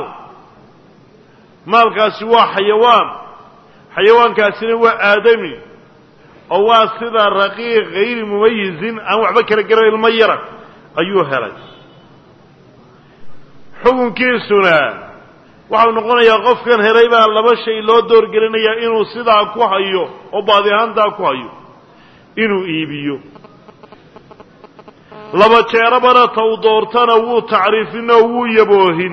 Speaker 1: maalkaasi waa xayawaan xayawaankaasina waa aadami oo waa sida raqiiq hayri mumayizin aan waxba kala garan ilmo yara ayuu helay xukunkiisuna waxau noqonayaa qofkan helay baa laba shay loo doorgelinayaa inuu sidaa ku hayo oo baadi ahaantaa ku hayo inuu iibiyo laba jeerabana taw doortana wuu tacriifin oo wuu yaboohin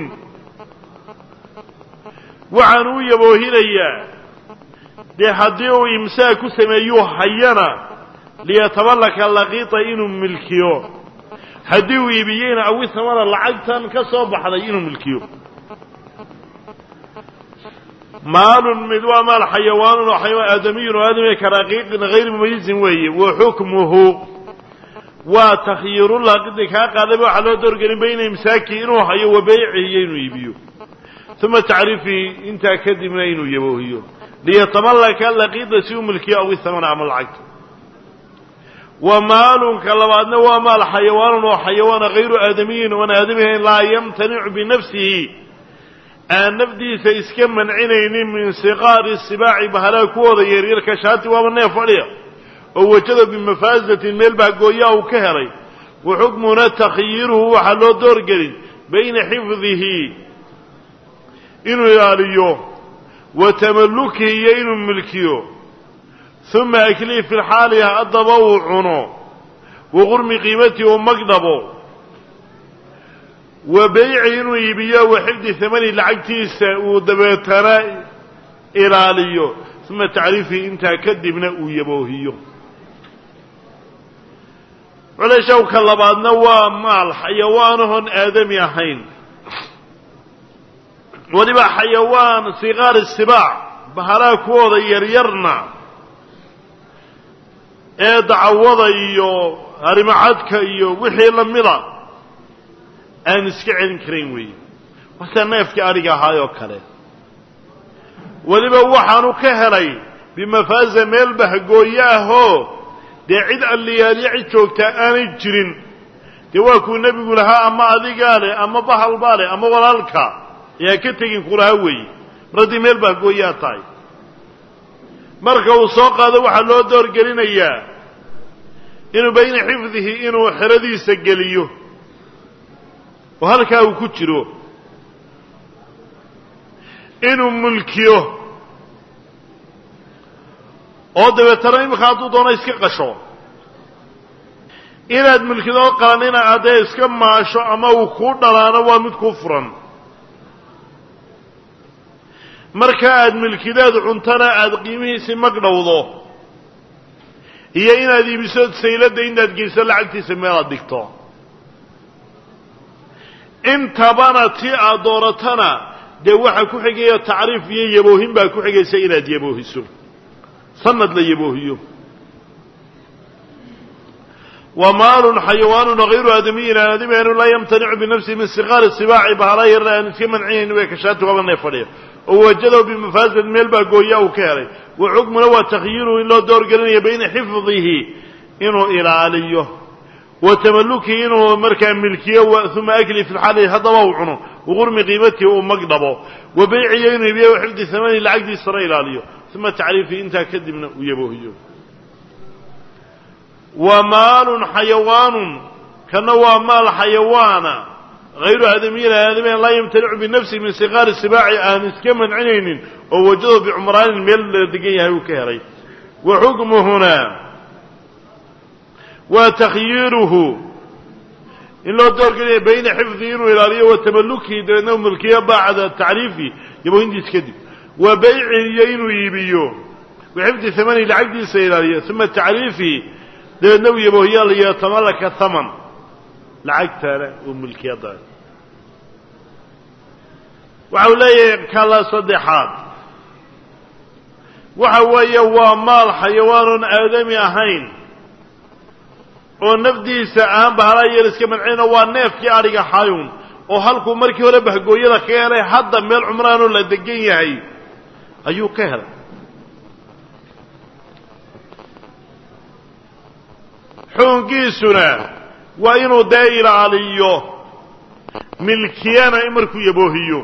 Speaker 1: waxaan u yaboohinayaa dee haddii uu imsaak ku sameeyuu hayana liyatamallaka laqiita inuu milkiyo haddii uu iibiyeyna awi samana lacagtan ka soo baxday inuu milkiyo maalun mid waa maal xayawaanun oo xayawaan aadamiyun oo aadamiya ka raqiiqin hayri mumayizin weeye wa xukmuhu waa takhyiiru laaqidi kaa qaadayba waxaa loo doorgelin bayna imsaaki inuu hayo wa baycihi iyo inuu iibiyo uma tacriifihi intaa kadibna inuu yaboohiyo liyatamallaka laqiida si u milkiyo aw ihamana ama lacagta wa maalunka labaadna waa maal xayawaanun oo xayawaana hayru aadamiyin oon aadamihayn laa yamtanicu binafsihi aan nafdiisa iska mancinaynin min siqaari sibaaci bahalaa kuwooda yaryarka shaati waaba neef fadhiya oo wajada bimafaasatin meel baa gooyaa uu ka helay wa xukmuna takhyiiruhu waxaa loo doorgelin bayna xifdihi inuu ilaaliyo wa tamallukihi iyo inuu milkiyo uma aklihi fi lxaaliha haddaba uu cuno wa qurmi qiimatihi uu magdhabo wa baycihi inuu iibiyo wa xifdi hamani lacagtiisa uu dabeetana ilaaliyo uma tacriifihi intaa kadibna uu yaboohiyo culashawka labaadna waa maal xayawaanahoon aadami ahayn weliba xayawaan siqaar sibaac bahalaa kuwooda yaryarna ee dacwada iyo harimacadka iyo wixii lamida aan iska celin karayn weeye wase neefkii adhiga ahaayoo kale weliba waxaanu ka helay bimafaaza meel bahgooyo ahoo dee cid alliyaaliyo cid joogtaa aanay jirin dee waa kuu nebigu lahaa ama adigaa leh ama bahal baa leh ama walaalka ayaa ka tegin kulahaa weeye mar haddii meel bahgooyaa tahay marka uu soo qaado waxaa loo doorgelinayaa inuu bayna xifdihi inuu xeradiisa geliyo oo halkaa uu ku jiro inuu mulkiyo oo dabeetana imika hadduu doono iska qasho inaad mulkido qalanina addee iska maasho ama uu kuu dhalaano waa mid kuu furan marka aad milkidaad cuntana aada qiimihiisii magdhowdo iyo inaad iibiso sayladda inaad geyso lacagtiisa meelaad dhigto intabana tii aad dooratana dee waxa ku xigaya tacriif iyo yaboohin baa ku xigaysa inaad yaboohiso sanad la yaboohiyo ومال حيوان غير آدمي آدمي أنه لا يمتنع بنفسه من صغار السباع بهلا يرى أن كمن عين ويكشات وغنى فريه ووجده بمفاسد الميل باقوية وكاري وحكم له تغييره إلا دور قرنية بين حفظه إنه إلى عليه وتملكه إنه مركع ملكيه ثم أكله في الحال هذا وعنه وغرم قيمته ومقدبه وبيعه إنه يبيع وحفظ ثماني لعقد إسرائيل عليه ثم تعريفه انت كذب ويبوهيه ومال حيوان كنوى مال حيوان غير آدمي لا يمتنع بنفسه من صغار السباع آنس كمن عنين ووجده بعمران الميل دقيها وكهري وحكمه هنا وتخييره إلا الدور قليل بين حفظه وإلاليه وتملكه لأنه ملكيه بعد التعريف يبقى هندي تكذب وبيعه يبيه وحفظ ثماني لعقد سيلاليه ثم تعريفه لأنه يبوهي ليتملك الثمن لعقتها وملكيه ضال وعليه كلا صدحات وحوية ومال حيوان آدمي أهين ونفدي سعام بهلا يرسك من عينه والنيف كي أريق حيون وهلكو مركي ولا بحقوية لكيري حدا ميل عمران ولا دقية هاي أيو كهلا حونقيسنا وإنو داير عليه ملكيانا إمركو يبوهيو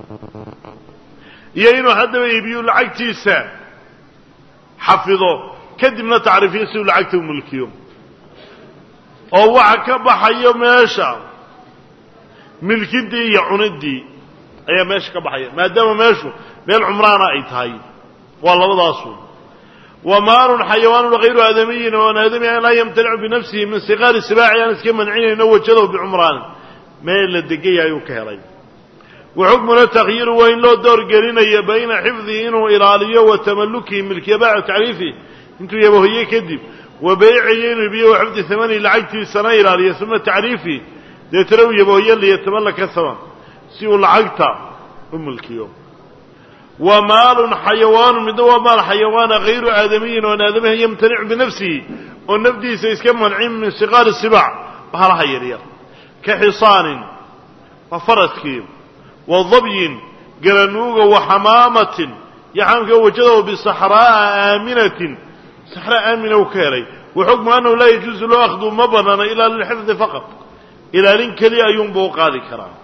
Speaker 1: يأينو حدا يبيو لعقتيسا حفظه كدمنا تعرفين سيو لعقته ملكيو oo waxa ka baxayo meesha milkidii iyo cunidii ayaa meesha ka baxaya maadaama meeshu meel umraana ay tahay waa labadaas ومال حيوان غير آدمي وآدمي لا يمتنع بنفسه من صغار السباع يعني كمن عين وجده بعمران ما الدقية يكهري وحكم التغيير وإن له دور قرينة بين حفظه إنه إراليه وتملكه ملكيه باع تعريفه انتو يبوهيه كذب وبيعين يبيع وحفظ ثماني لعقته سنة إراليه ثم تعريفه ليتروي يبوهيه اللي يتملك الثمن سيو العقته وملكيه ومال حيوان من دو مال حيوان غير آدمي وآدمي يمتنع بنفسه والنفدي سيسكمن عين من صغار السباع بهلا هيريا كحصان وفرسك وضبي قرنوغ وحمامة يحنك وجده بصحراء آمنة صحراء آمنة وكاري وحكم أنه لا يجوز له أخذ مبنى إلى الحفظ فقط إلى لنك لي ينبو قاذي كرام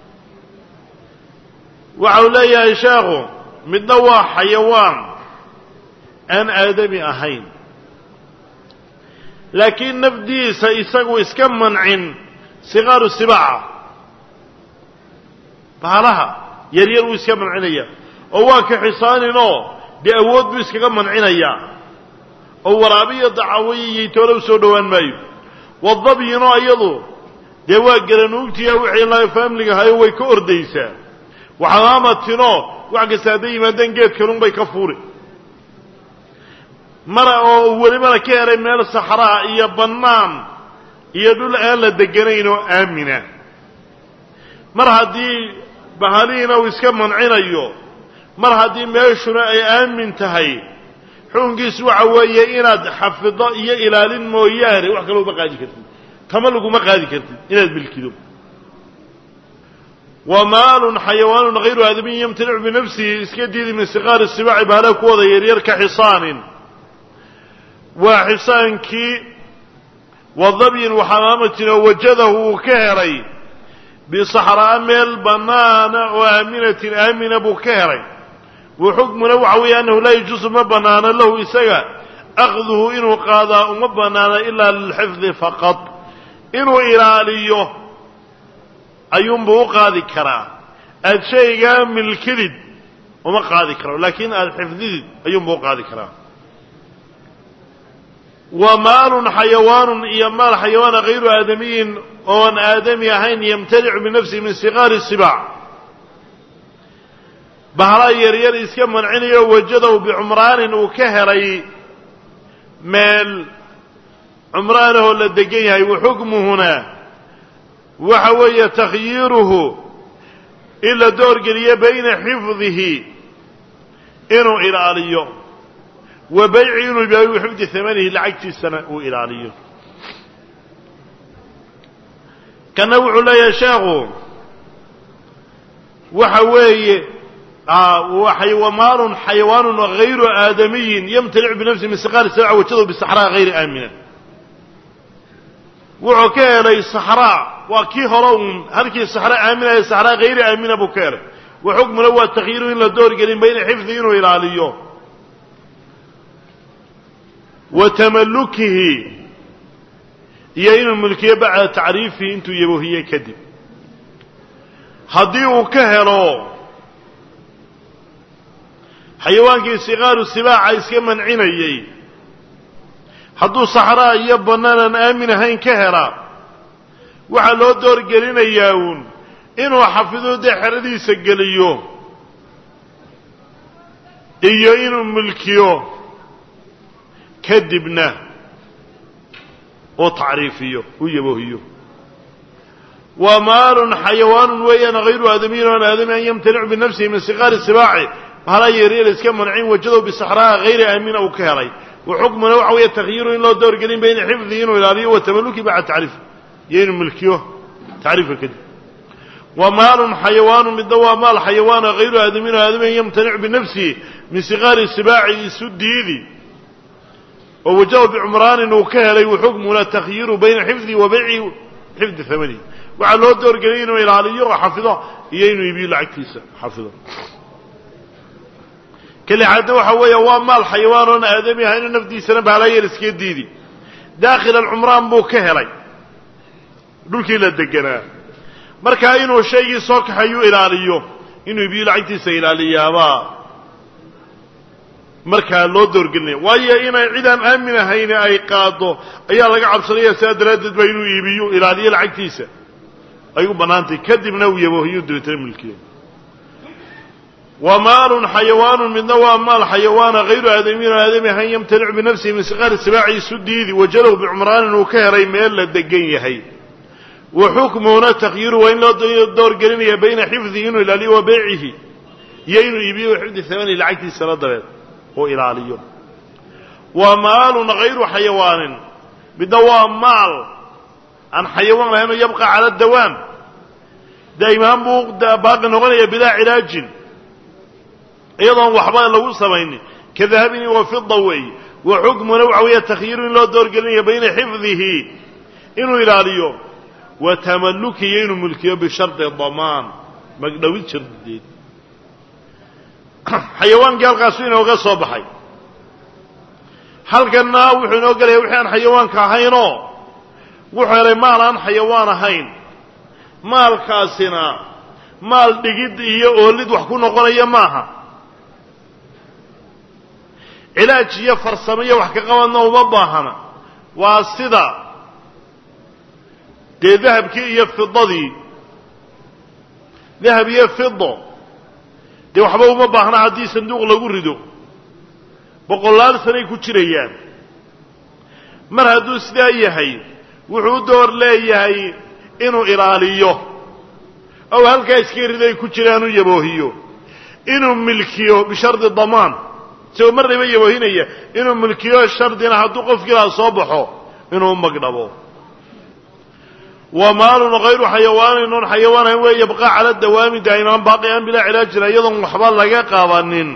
Speaker 1: وعلي إشاغه من دوا حيوان أن آدمي أهين لكن نفدي سيساقو إسكمن عن صغار السباعة فهلها يريرو إسكمن عنيا أو كحصان نو دي أود بإسكمن عنيا أو ورابية دعوية تولو سودوان مايو والضبي نو أيضو دي واقرنوكتي أوحي الله يفهم لك هاي ويكو أرديسا وحرامتنا وعق سادي مدن جيت كانوا بيكفوري مرة أول مرة كهري من الصحراء يبنان يدل أهل الدجنين آمنة مرة دي بهالينا ويسكمن عينيو مرة دي ماشنا أي آمن تهي حونجس وعوية إناد حفظاء إلالين موياري وحكلوا بقاجي كرتين تملقوا مقاجي كرتين إناد بالكذب ومال حيوان غير آدمي يمتنع بنفسه اسكديد من صغار السباع بهلاك وضع يرير كحصان وحصان كي وضبي وحمامة وجده كهري بصحراء ميل بنان وآمنة آمنة بكهري وحكم نوعوي أنه لا يجوز مبنان له إساق أخذه إنه قاضاء مبنان إلا للحفظ فقط إنه إراليه أيوم بو قاضي كرا الشيء من الكذب وما قاضي كرا لكن الحفظ أيوم بو قاضي كرا ومال حيوان يمال حيوان غير آدمي وان آدمي هين يمتلع بنفسه من صغار السباع بهلا يرير إسكمن عنيه وجده بعمران وكهري مال عمرانه للدقيه وحكمه هنا وحوي تغييره إلا دور قليا بين حفظه إنه إلاليه وبيع إنه يبيع حفظ ثمنه لعكس السنة وإلاليه كنوع لا يشاغ وحوي ومال حيوان غير آدمي يمتلع بنفسه من صغار السبع وجده بالصحراء غير آمنة وعكير الصحراء وكي هرون هركي الصحراء آمنة الصحراء غير آمنة بكير وحكم له التغيير إلا الدور قليل بين حفظه وإلى عليه وتملكه يين الملكية بعد تعريفه انتو يبوهية كذب هديه كهرو حيوانك صغار السباع اسكا منعنيي hadduu saxraa iyo bannaanan aamin ahayn ka helaa waxaa loo doorgelinayaa uun inuu xafido dee xeradiisa geliyo iyo inuu milkiyo kadibna oo tacriifiyo u yaboohiyo waa maalun xayawaanun weeyaan hayru aadamiyin oon aadami an yamtanicu binafsihi min siqaari sibaaci hala yeeriel iska mancin wajadow bisaxraa hayri aamina uu ka helay وحكمنا وحوية تغييره إن لا دور قليل بين حفظه وإلاليه وتملكه بعد تعريفه ين ملكيه تعريفه كده ومال حيوان من دواء مال حيوان غير آدمين آدمين يمتنع بنفسه من صغار السباع يسد يدي ووجهه بعمران وكهلي وحكمنا تغييره بين حفظه وبيعه حفظ ثمنه وعلى لا دور قليل وإلاليه وحفظه ين يبيه العكيسة حفظه كل عادة وحوية ومال حيوان آدمي هاي نفدي سنة بعلي الاسكيد ديدي داخل العمران بو كهلي دول كيلا الدقنا مركا إنو شيء صوك حيو إلاليو إنو يبيل عيتيس إلاليا با مركا لو دور قلني وإيا إنا عدان آمنا هاينا أي قادو أيها لقى عبصرية ساد ردد بينو يبيو إلاليا العيتيس أيو بنانتي كدبنا ويبوهيو دريتين ملكيو ومال حيوان من نوع مال حيوان غير آدمين آدمي هن يمتنع بنفسه من صغار السباع يسديدي وجلوا بعمران وكهري ميل للدقين هي وحكمه تغييره وإن لا الدور قرينية بين حفظه إلى لي وبيعه يين يبيع حفظ الثماني لعكت السنة دبات وإلى عليه ومال غير حيوان بدوام مال عن حيوان لأنه يبقى على الدوام دائما باقي نغني بلا علاج أيضا وحبا لو سميني كذهب وفضة وي وحكم نوعية تخيير لا دور قلنية بين حفظه إنه إلى اليوم وتملكه ينو ملكيه بشرط الضمان مقدوي شرط ديد حيوان قال قاسوين وقال صباحي هل قلنا وحين وقال يوحيان حيوان كهينو وحيان مالان حيوان هين مال كاسنا مال دقيد إيه أولد وحكونا قرية ماها علاجية فرسمية وحكا قوانا ومباهنا واسدا دي ذهب كي يفضة دي ذهب يفضة دي وحبا ومباهنا عدي صندوق لقردو بقولان سنة كتشريان مرهدو سدايا هاي وحو دور لايا هاي إنو إراليو أو هل كايسكير ذي كتشريانو يبوهيو إنو ملكيو بشرط الضمان سوى مرة ما يبوهينيا إنو ملكيو الشرط إنو حدو قف كلا صبحو إنو مقنبو ومال غير حيوان إنه حيوان هو يبقى على الدوام دائما باقيا بلا علاج أيضا وحبال لقى قوانين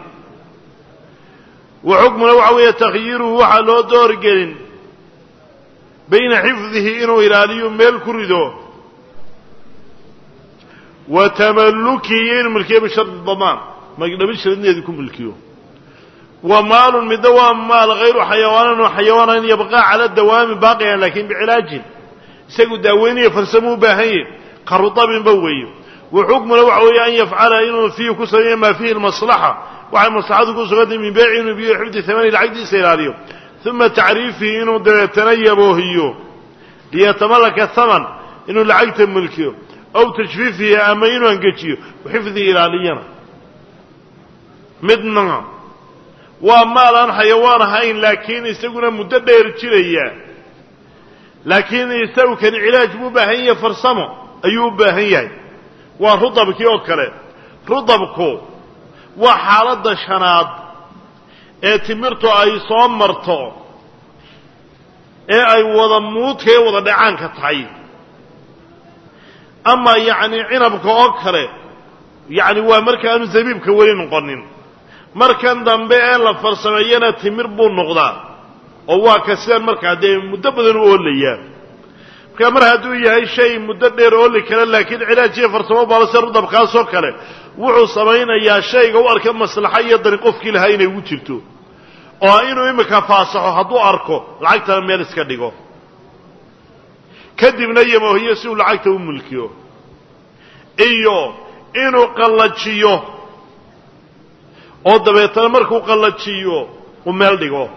Speaker 1: وحكم نوعية تغييره وحلو دور قلن بين حفظه إنه إلالي ميل كردو وتملكه ملكيه بشرط الضمان ما قلناش لأنه يكون ملكيه ومال من دوام مال غير حيوان وحيوان يبقى على الدوام باقيا لكن بعلاج سيقول داويني فرسموه باهي قرطاب بوي وحكم نوعه أن يفعل إنه فيه كسرية ما فيه المصلحة وعن مصلحته كسرية من بيع إنه بيع حفظ ثماني العقد سيراريه ثم تعريفه إنه يتنيبه هيو ليتملك الثمن إنه العقد ملكيه أو تجفيفه أما إنه أنقشيه وحفظه إلالينا مدنا ومالا حيوان هين لكن يستقون مددير تشريه لكن يستوي كان علاج مباهية فرصمه أيوب باهية ورضبك يوكله رضبك وحالة شناد تمرتو أي صامرتو أي وضموت هي وضدعانك تحيي أما يعني عنبك أوكله يعني هو مركان زبيبك ولين قنين مركان دنبئ لفرسمينا تمر بو النقضة وهو كسيان مركان دي مدبدا أوليا كامر هدو يهي شيء مدبر أولي كلا لكن علاجي فرسمه بالسر رضب خاصو كلا وحو سمينا يا شيء هو أركب مصلحية دريقوف كل هاينا يوتلتو وإنو إمكا فاسحو هدو أركو لعاكتا ميالس كدقو كدب نيما وهي سيو لعاكتا وملكيو إيو إنو قلتشيو oo dabeetana markuu qallajiyo u meel dhigo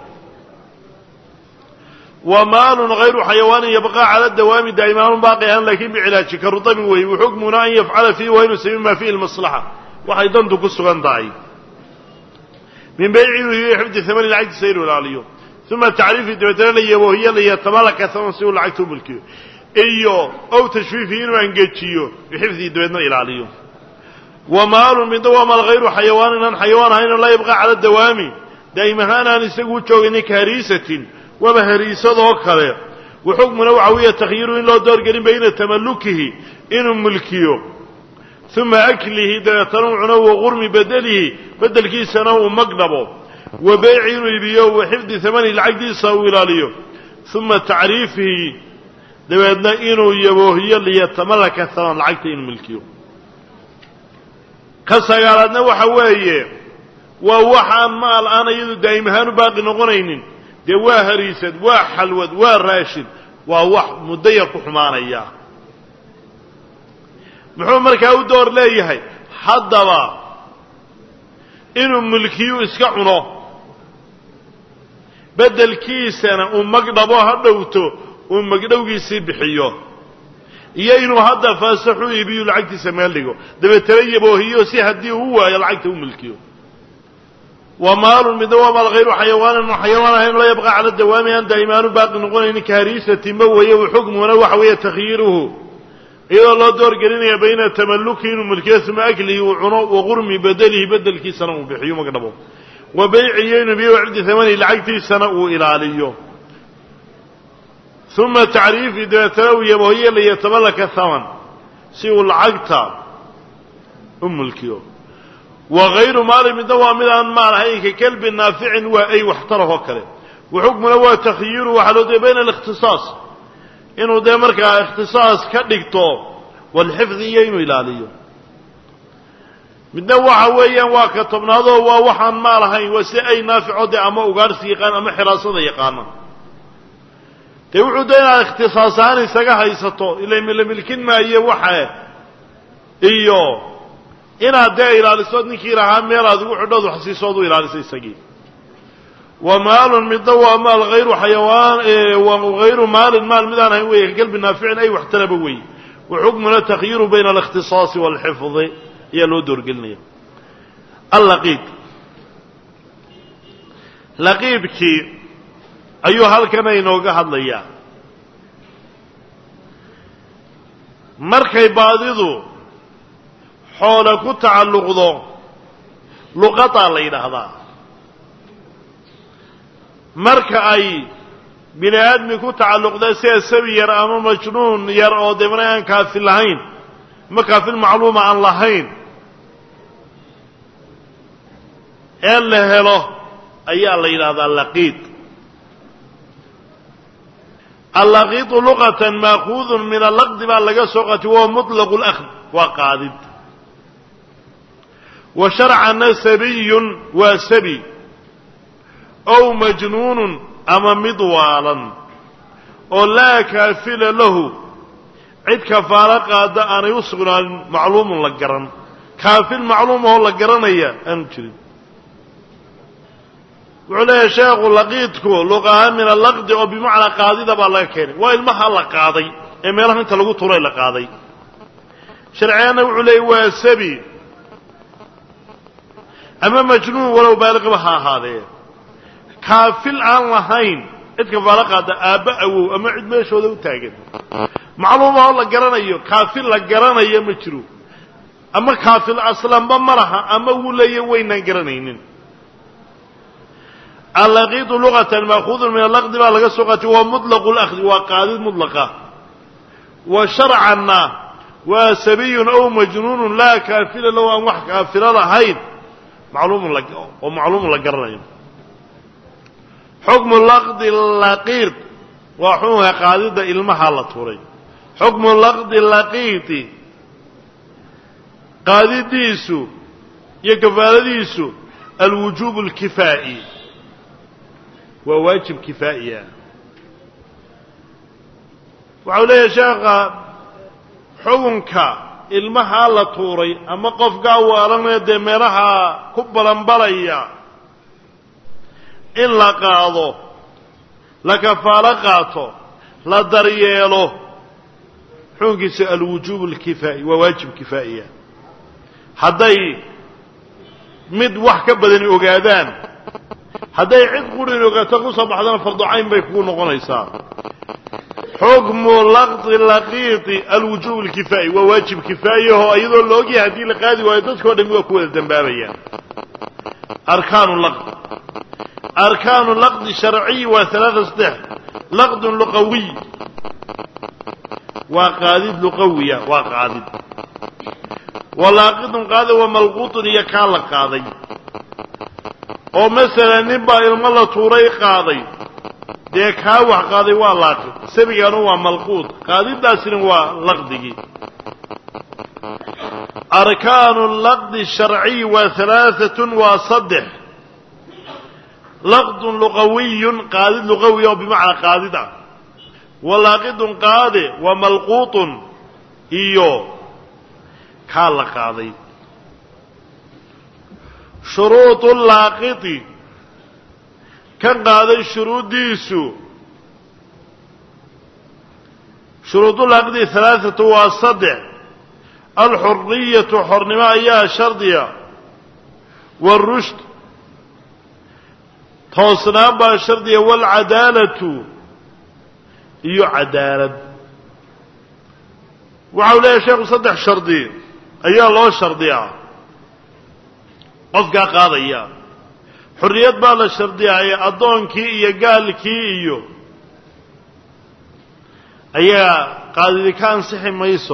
Speaker 1: ومال غير حيوان يبقى على الدوام دائما باقيا لكن بعلاج كالرطب وحكمنا أن يفعل فيه وين سبيل ما فيه المصلحة وحيدا تقصغن ضعيف من بيعه يحفظ ثمن العقد سير العليو ثم تعريف الدوتين لي وهي اللي يتملك ثمن سير العقد ملكيه إيو أو تشفيفين وانجتشيو بحفظ الدوتين العليو ومال من دوام الغير حيوان حيوان هين لا يبقى على الدوام دائما أنا نسقو تشوغني كهريسة ومهريسة ذوكره وحكم نوعوية تغيير إن لا دور قريب بين تملكه إن ملكيه ثم أكله تنوعنا وغرم بدل كيسنا ومقنبه وبيعه يبيه وحفظ ثمن العقد يساوي لاليه ثم تعريفه دوادنا إنه يبوهي اللي يتملك ثمن العقد إن ملكيه كسيارتنا وحوائيه ووحان مال أنا يدو دائمهان باقي نغنين دي هريسد حلود راشد ووح مضيق حمان إياه محمد مركاو دور ليهي حدوا إنو ملكيو اسكعنو بدل كيسانا ومقدبو هدوتو ومقدبو يسيب بحيوه iyo inuu hadda faasaxu iibiyo lacagtiisa meel dhigo dabeetana boohiyo si hadii uu waayo lacagta uu milkiyo ومال من دوام الغير حيوان وحيوان لا يبقى على الدوام أن دائما باقي نقول كهريسة موية وحكم ونوحوية تغييره إذا الله دور قريني بين تملكه وملكيه ثم أكله وغرم بدل كي سنة بحيو مقربه وبيعيه نبيه وعد ثماني لعقتي سنة إلى عليه ثم تعريف داتاوية وهي اللي يتملك الثمن سوى العقتة ملكيه وغير مال من دوام من مال هيك كلب نافع وأي واحتره كله وحكم له تخيير وحلو بين الاختصاص إنه ده مركا اختصاص كدقتو والحفظ يين إلاليه من دوحة ويا واكتبنا هذا ووحن مال هاي وسأي نافع ده أما أغارسي يقان أما حراسة يقانا توعو ده اختصاصان سقا هيستو إلا ملكين ما هي وحا إيوه inaad dee ilaaliso ninkii lahaa meelaad ugu xidhoodu xasiisoodu ilaalisay isagii ومال من دوام مال غير حيوان وغير مال midaan ahayn weeye qalbi naaficin ay wax talaba weeye وحكمنا تغيير بين الاختصاص والحفظ يا loo doorgelinaya اللقيط لقيبkii ayuu halkan inooga hadlayaa markay baadidu حول كتعلق ذو لغة لين هذا مركا أي بني آدم كتعلق ذا سيسوي يرى أما مجنون يرى دمريان كافي اللهين ما كافي المعلومة عن اللهين إلا هلو أي لين هذا اللقيط اللقيط لغة مأخوذ من اللقد ما لقى سوقة وهو مطلق الأخذ وقادد وشرعا سبي وسبي أو مجنون أما مضوالا ولا كافل له عد كفارق أنا يصغر معلوم لقرن كافل معلوم هو لقرن يا أنجري وعليه شيخ لقيتكو لغة من اللقد أو بمعنى قاضي دبا الله كيني وإلمها لقاضي إما يلهم انت لقو طولي لقاضي شرعينا وعليه وسبي أما مجنون ولو بالغ بها هذا كافل عن لهين إذ كفارق هذا آباءه أما عد ما يشوذه تاجد معلومة الله قرانيه كافل لك قرانيه مجنون أما كافل أصلا بمرها أما ولا وين قرنين اللقيط لغة مأخوذ من اللقط بالقصة هو مطلق الأخذ وقاعدة مطلقة وشرعا وسبي أو مجنون لا كافل له أو كافل لهين معلوم لك ومعلوم لك قرنين حكم اللقط اللقيط وحوها قاعدة المحل طوري حكم اللقط اللقيط قاعدة ديسو يكفال ديسو الوجوب الكفائي وواجب كفائي وعليه شاق حكمك المحل طوري أما قفقا وارنا دميرها كبلا بليا إن لقاضو لكفالقاته لدرياله حكمك الوجوب الكفائي وواجب كفائي hadday mid wax ka badan ogaadaan hadday cid qurin ogaato ku soo baxdana fardu cayn bay ku noqonaysaa hukmu laqti laqiti alwujub alkifai wa wajib kifai oo iyadoo loogi hadii la qaadi waayo dadkoo dhan waa ku wada dambaabaya arkaanu laqti shar'i wa thalathah laqd luqawi wa qadid luqawiya wa qadid ولاقط قاضي وملقوط يكال قاضي او مثلا نبا الملا توري قاضي دي كاوح قاضي ولاقط سبيغان هو ملقوط قاضي داسين هو لقدي اركان اللقد الشرعي وثلاثه وصدح لقد لغوي قاضي لغوي بمعنى قاضي ده ولاقط قاضي وملقوط ايو كالا قاضي شروط اللاقط كان قاضي شروط ديسو شروط اللاقط ثلاثة وصدع الحرية حرنما اياها شرطية والرشد توصنان با شرطية والعدالة ايو عدالة وعوليه شيخ صدح شرطية ayaa loo shardiyaa qofka qaadaya xurriyad baa la shardiyaa adoonkii iyo gaalkii iyo ayaa qaadidi ka ansixi mayso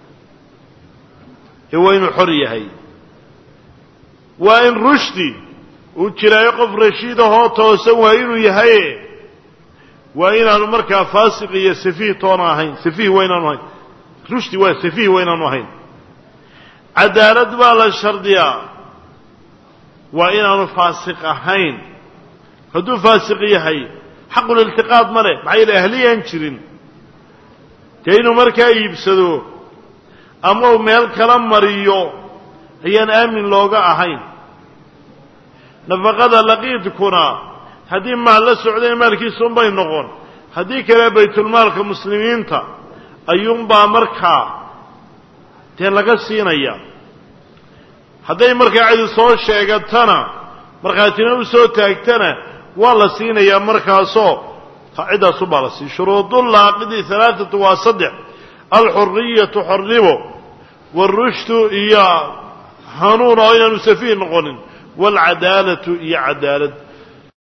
Speaker 1: waa inuu xor yahay waa in rushdi uu jiraayo qof rashiid ahoo toosan waa inuu yahay waa inaanu markaa faasiq iyo safiih toona ahayn safiih waa inaanu ahayn rushdi waa safiih waa inaanu ahayn cadaalad baa la shardiyaa waa inaanu faasiq ahayn hadduu faasiq yahay xaqul iltiqaad ma leh maxaa yeele ahliyaan jirin dee inuu markaa iibsado ama uu meel kala mariyo ayaan aamin looga ahayn nafaqada laqiidkuna haddii maal la socday maalkiisunbay noqon haddii kale baytulmaalka muslimiinta ayuunbaa markaa dee laga siinaya hadday markaa cidi soo sheegatana markhaatina u soo taagtana waa la siinayaa markaasoo ciddaasubaa la siiy shuruudullaaqidi alaaatu waa saddex alxuriyatu xornimo waarushdu iyo hanuun oo inaanu safiih noqonin waalcadaalatu iyo cadaalad